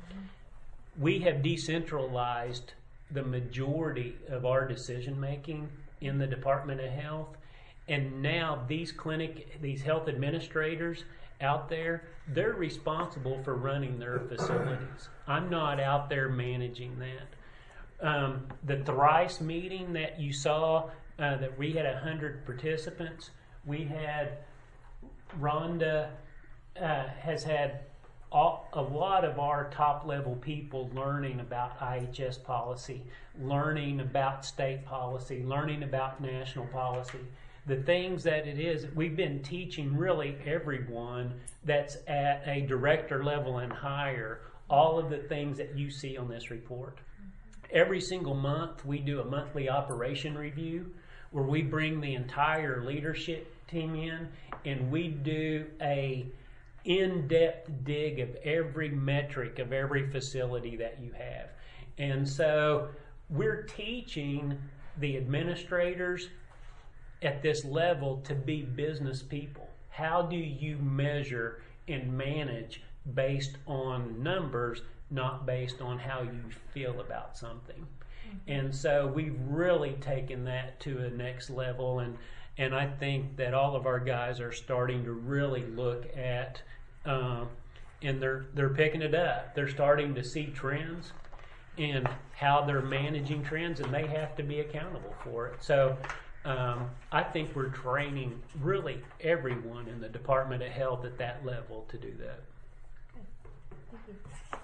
[SPEAKER 4] We have decentralized the majority of our decision-making in the Department of Health, and now these health administrators out there, they're responsible for running their facilities. I'm not out there managing that. The thrice meeting that you saw, that we had 100 participants, we had, Rhonda has had a lot of our top level people learning about IHS policy, learning about state policy, learning about national policy. The things that it is, we've been teaching really everyone that's at a director level and higher, all of the things that you see on this report. Every single month we do a monthly operation review where we bring the entire leadership team in and we do a in-depth dig of every metric of every facility that you have. And so we're teaching the administrators at this level to be business people. How do you measure and manage based on numbers, not based on how you feel about something? And so we've really taken that to a next level, and I think that all of our guys are starting to really look at, and they're picking it up. They're starting to see trends and how they're managing trends, and they have to be accountable for it. So I think we're training really everyone in the Department of Health at that level to do that.
[SPEAKER 9] Thank you.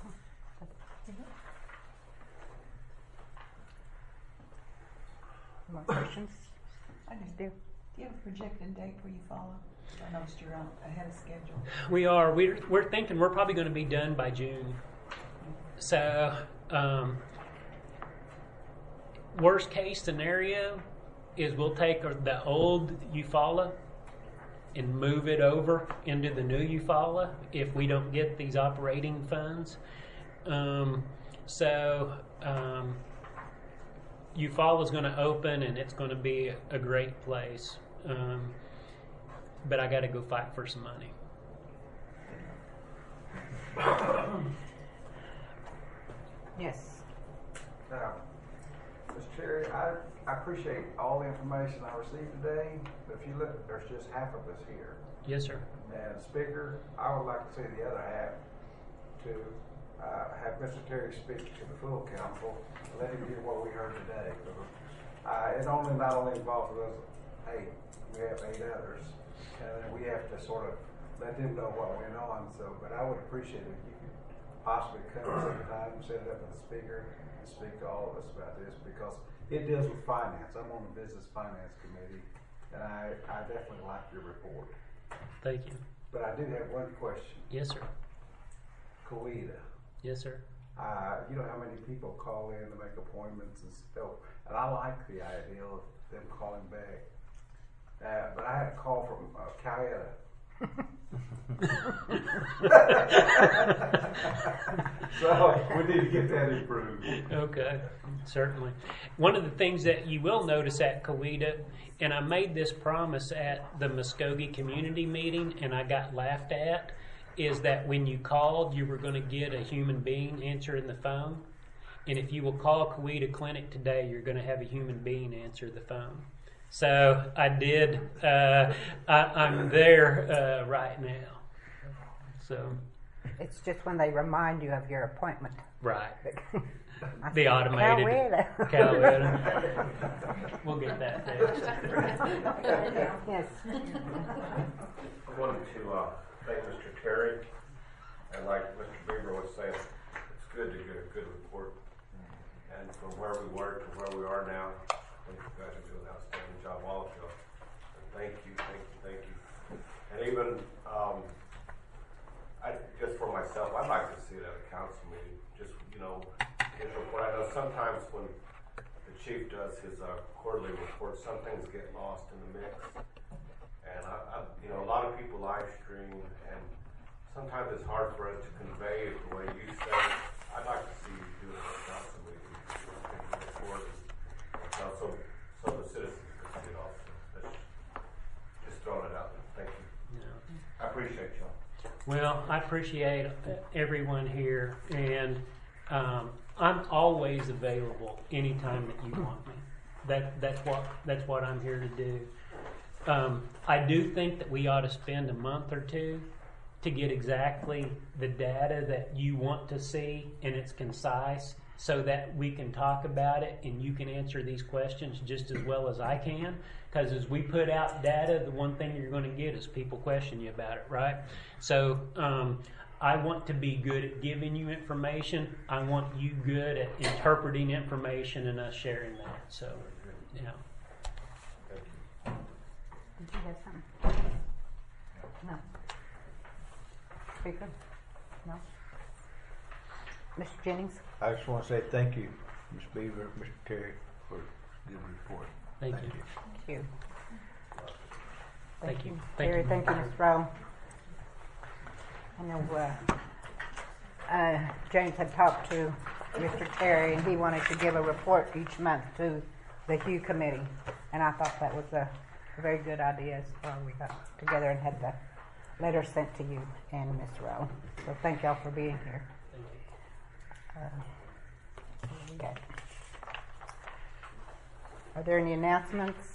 [SPEAKER 1] More questions?
[SPEAKER 20] I just do. Do you have a projected date where you follow? I noticed you're out ahead of schedule.
[SPEAKER 4] We are. We're thinking we're probably going to be done by June. So worst case scenario is we'll take the old Eufaula and move it over into the new Eufaula if we don't get these operating funds. Eufaula is going to open and it's going to be a great place. But I got to go fight for some money.
[SPEAKER 1] Yes.
[SPEAKER 21] Ms. Cherry, I appreciate all the information I received today, but if you look, there's just half of us here.
[SPEAKER 4] Yes, sir.
[SPEAKER 21] And Speaker, I would like to see the other half to have Mr. Terry speak to the full council and let him hear what we heard today. It not only involves us, hey, we have 8 others, and then we have to sort of let them know what went on. So, but I would appreciate it if you could possibly come some time, set it up with the Speaker, and speak to all of us about this, because it deals with finance. I'm on the Business Finance Committee, and I definitely like your report.
[SPEAKER 4] Thank you.
[SPEAKER 21] But I do have one question.
[SPEAKER 4] Yes, sir.
[SPEAKER 21] Coweta.
[SPEAKER 4] Yes, sir.
[SPEAKER 21] You know how many people call in to make appointments and stuff, and I like the idea of them calling back. But I had a call from Coweta. So we need to get that improved.
[SPEAKER 4] Okay, certainly. One of the things that you will notice at Coweta, and I made this promise at the Muskogee community meeting and I got laughed at, is that when you called, you were going to get a human being answering the phone. And if you will call Coweta Clinic today, you're going to have a human being answer the phone. So I did. I'm there right now. So
[SPEAKER 1] It's just when they remind you of your appointment.
[SPEAKER 4] right.
[SPEAKER 1] I
[SPEAKER 4] The
[SPEAKER 1] said,
[SPEAKER 4] automated
[SPEAKER 1] Coweta.
[SPEAKER 4] Coweta. We'll get that fixed.
[SPEAKER 1] Yes.
[SPEAKER 16] I wanted to thank Mr. Terry, and like Mr. Beaver was saying, it's good to get a good report. And from where we were to where we are now, I think you guys are doing an outstanding job, all of you. And thank you. And even, just for myself, I'd like to see it at a council meeting, just, his report. I know sometimes when the chief does his quarterly report, some things get lost in the mix. And a lot of people live stream, and sometimes it's hard for us to convey it the way you say. I'd like to see you do it at a council meeting, report, so the citizens can see it also. Just throwing it out there. Thank you.
[SPEAKER 4] Yeah.
[SPEAKER 16] I appreciate y'all.
[SPEAKER 4] Well, I appreciate everyone here, and I'm always available anytime that you want me. That's what I'm here to do. I do think that we ought to spend a month or two to get exactly the data that you want to see, and it's concise, so that we can talk about it and you can answer these questions just as well as I can. Because as we put out data, the one thing you're going to get is people question you about it, right? So I want to be good at giving you information. I want you good at interpreting information and us sharing that. So, yeah.
[SPEAKER 1] Did you have something? No. Speaker? No. Mr. Jennings?
[SPEAKER 5] I just want to say thank you, Ms. Beaver, Mr. Terry, for a good report.
[SPEAKER 4] Thank you.
[SPEAKER 1] Thank you.
[SPEAKER 4] Thank you.
[SPEAKER 1] Terry, thank you, Ms. Rowe. I know James had talked to Mr. Terry, and he wanted to give a report each month to the Hugh Committee. And I thought that was a very good idea, so we got together and had the letter sent to you and Ms. Rowe. So thank y'all for being here. Are there any announcements?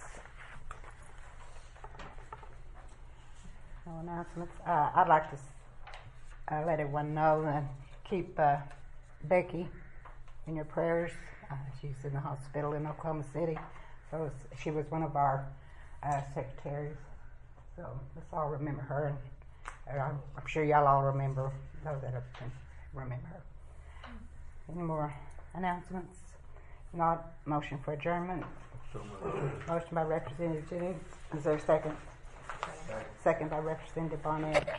[SPEAKER 1] No announcements. I'd like to let everyone know and keep Becky in your prayers. She's in the hospital in Oklahoma City. So she was one of our secretaries. So let's all remember her. And I'm sure y'all all remember those that remember her. Any more announcements? Not motion for adjournment. Motion by Representative Jennings. Is there a second? Second by Representative Barnett.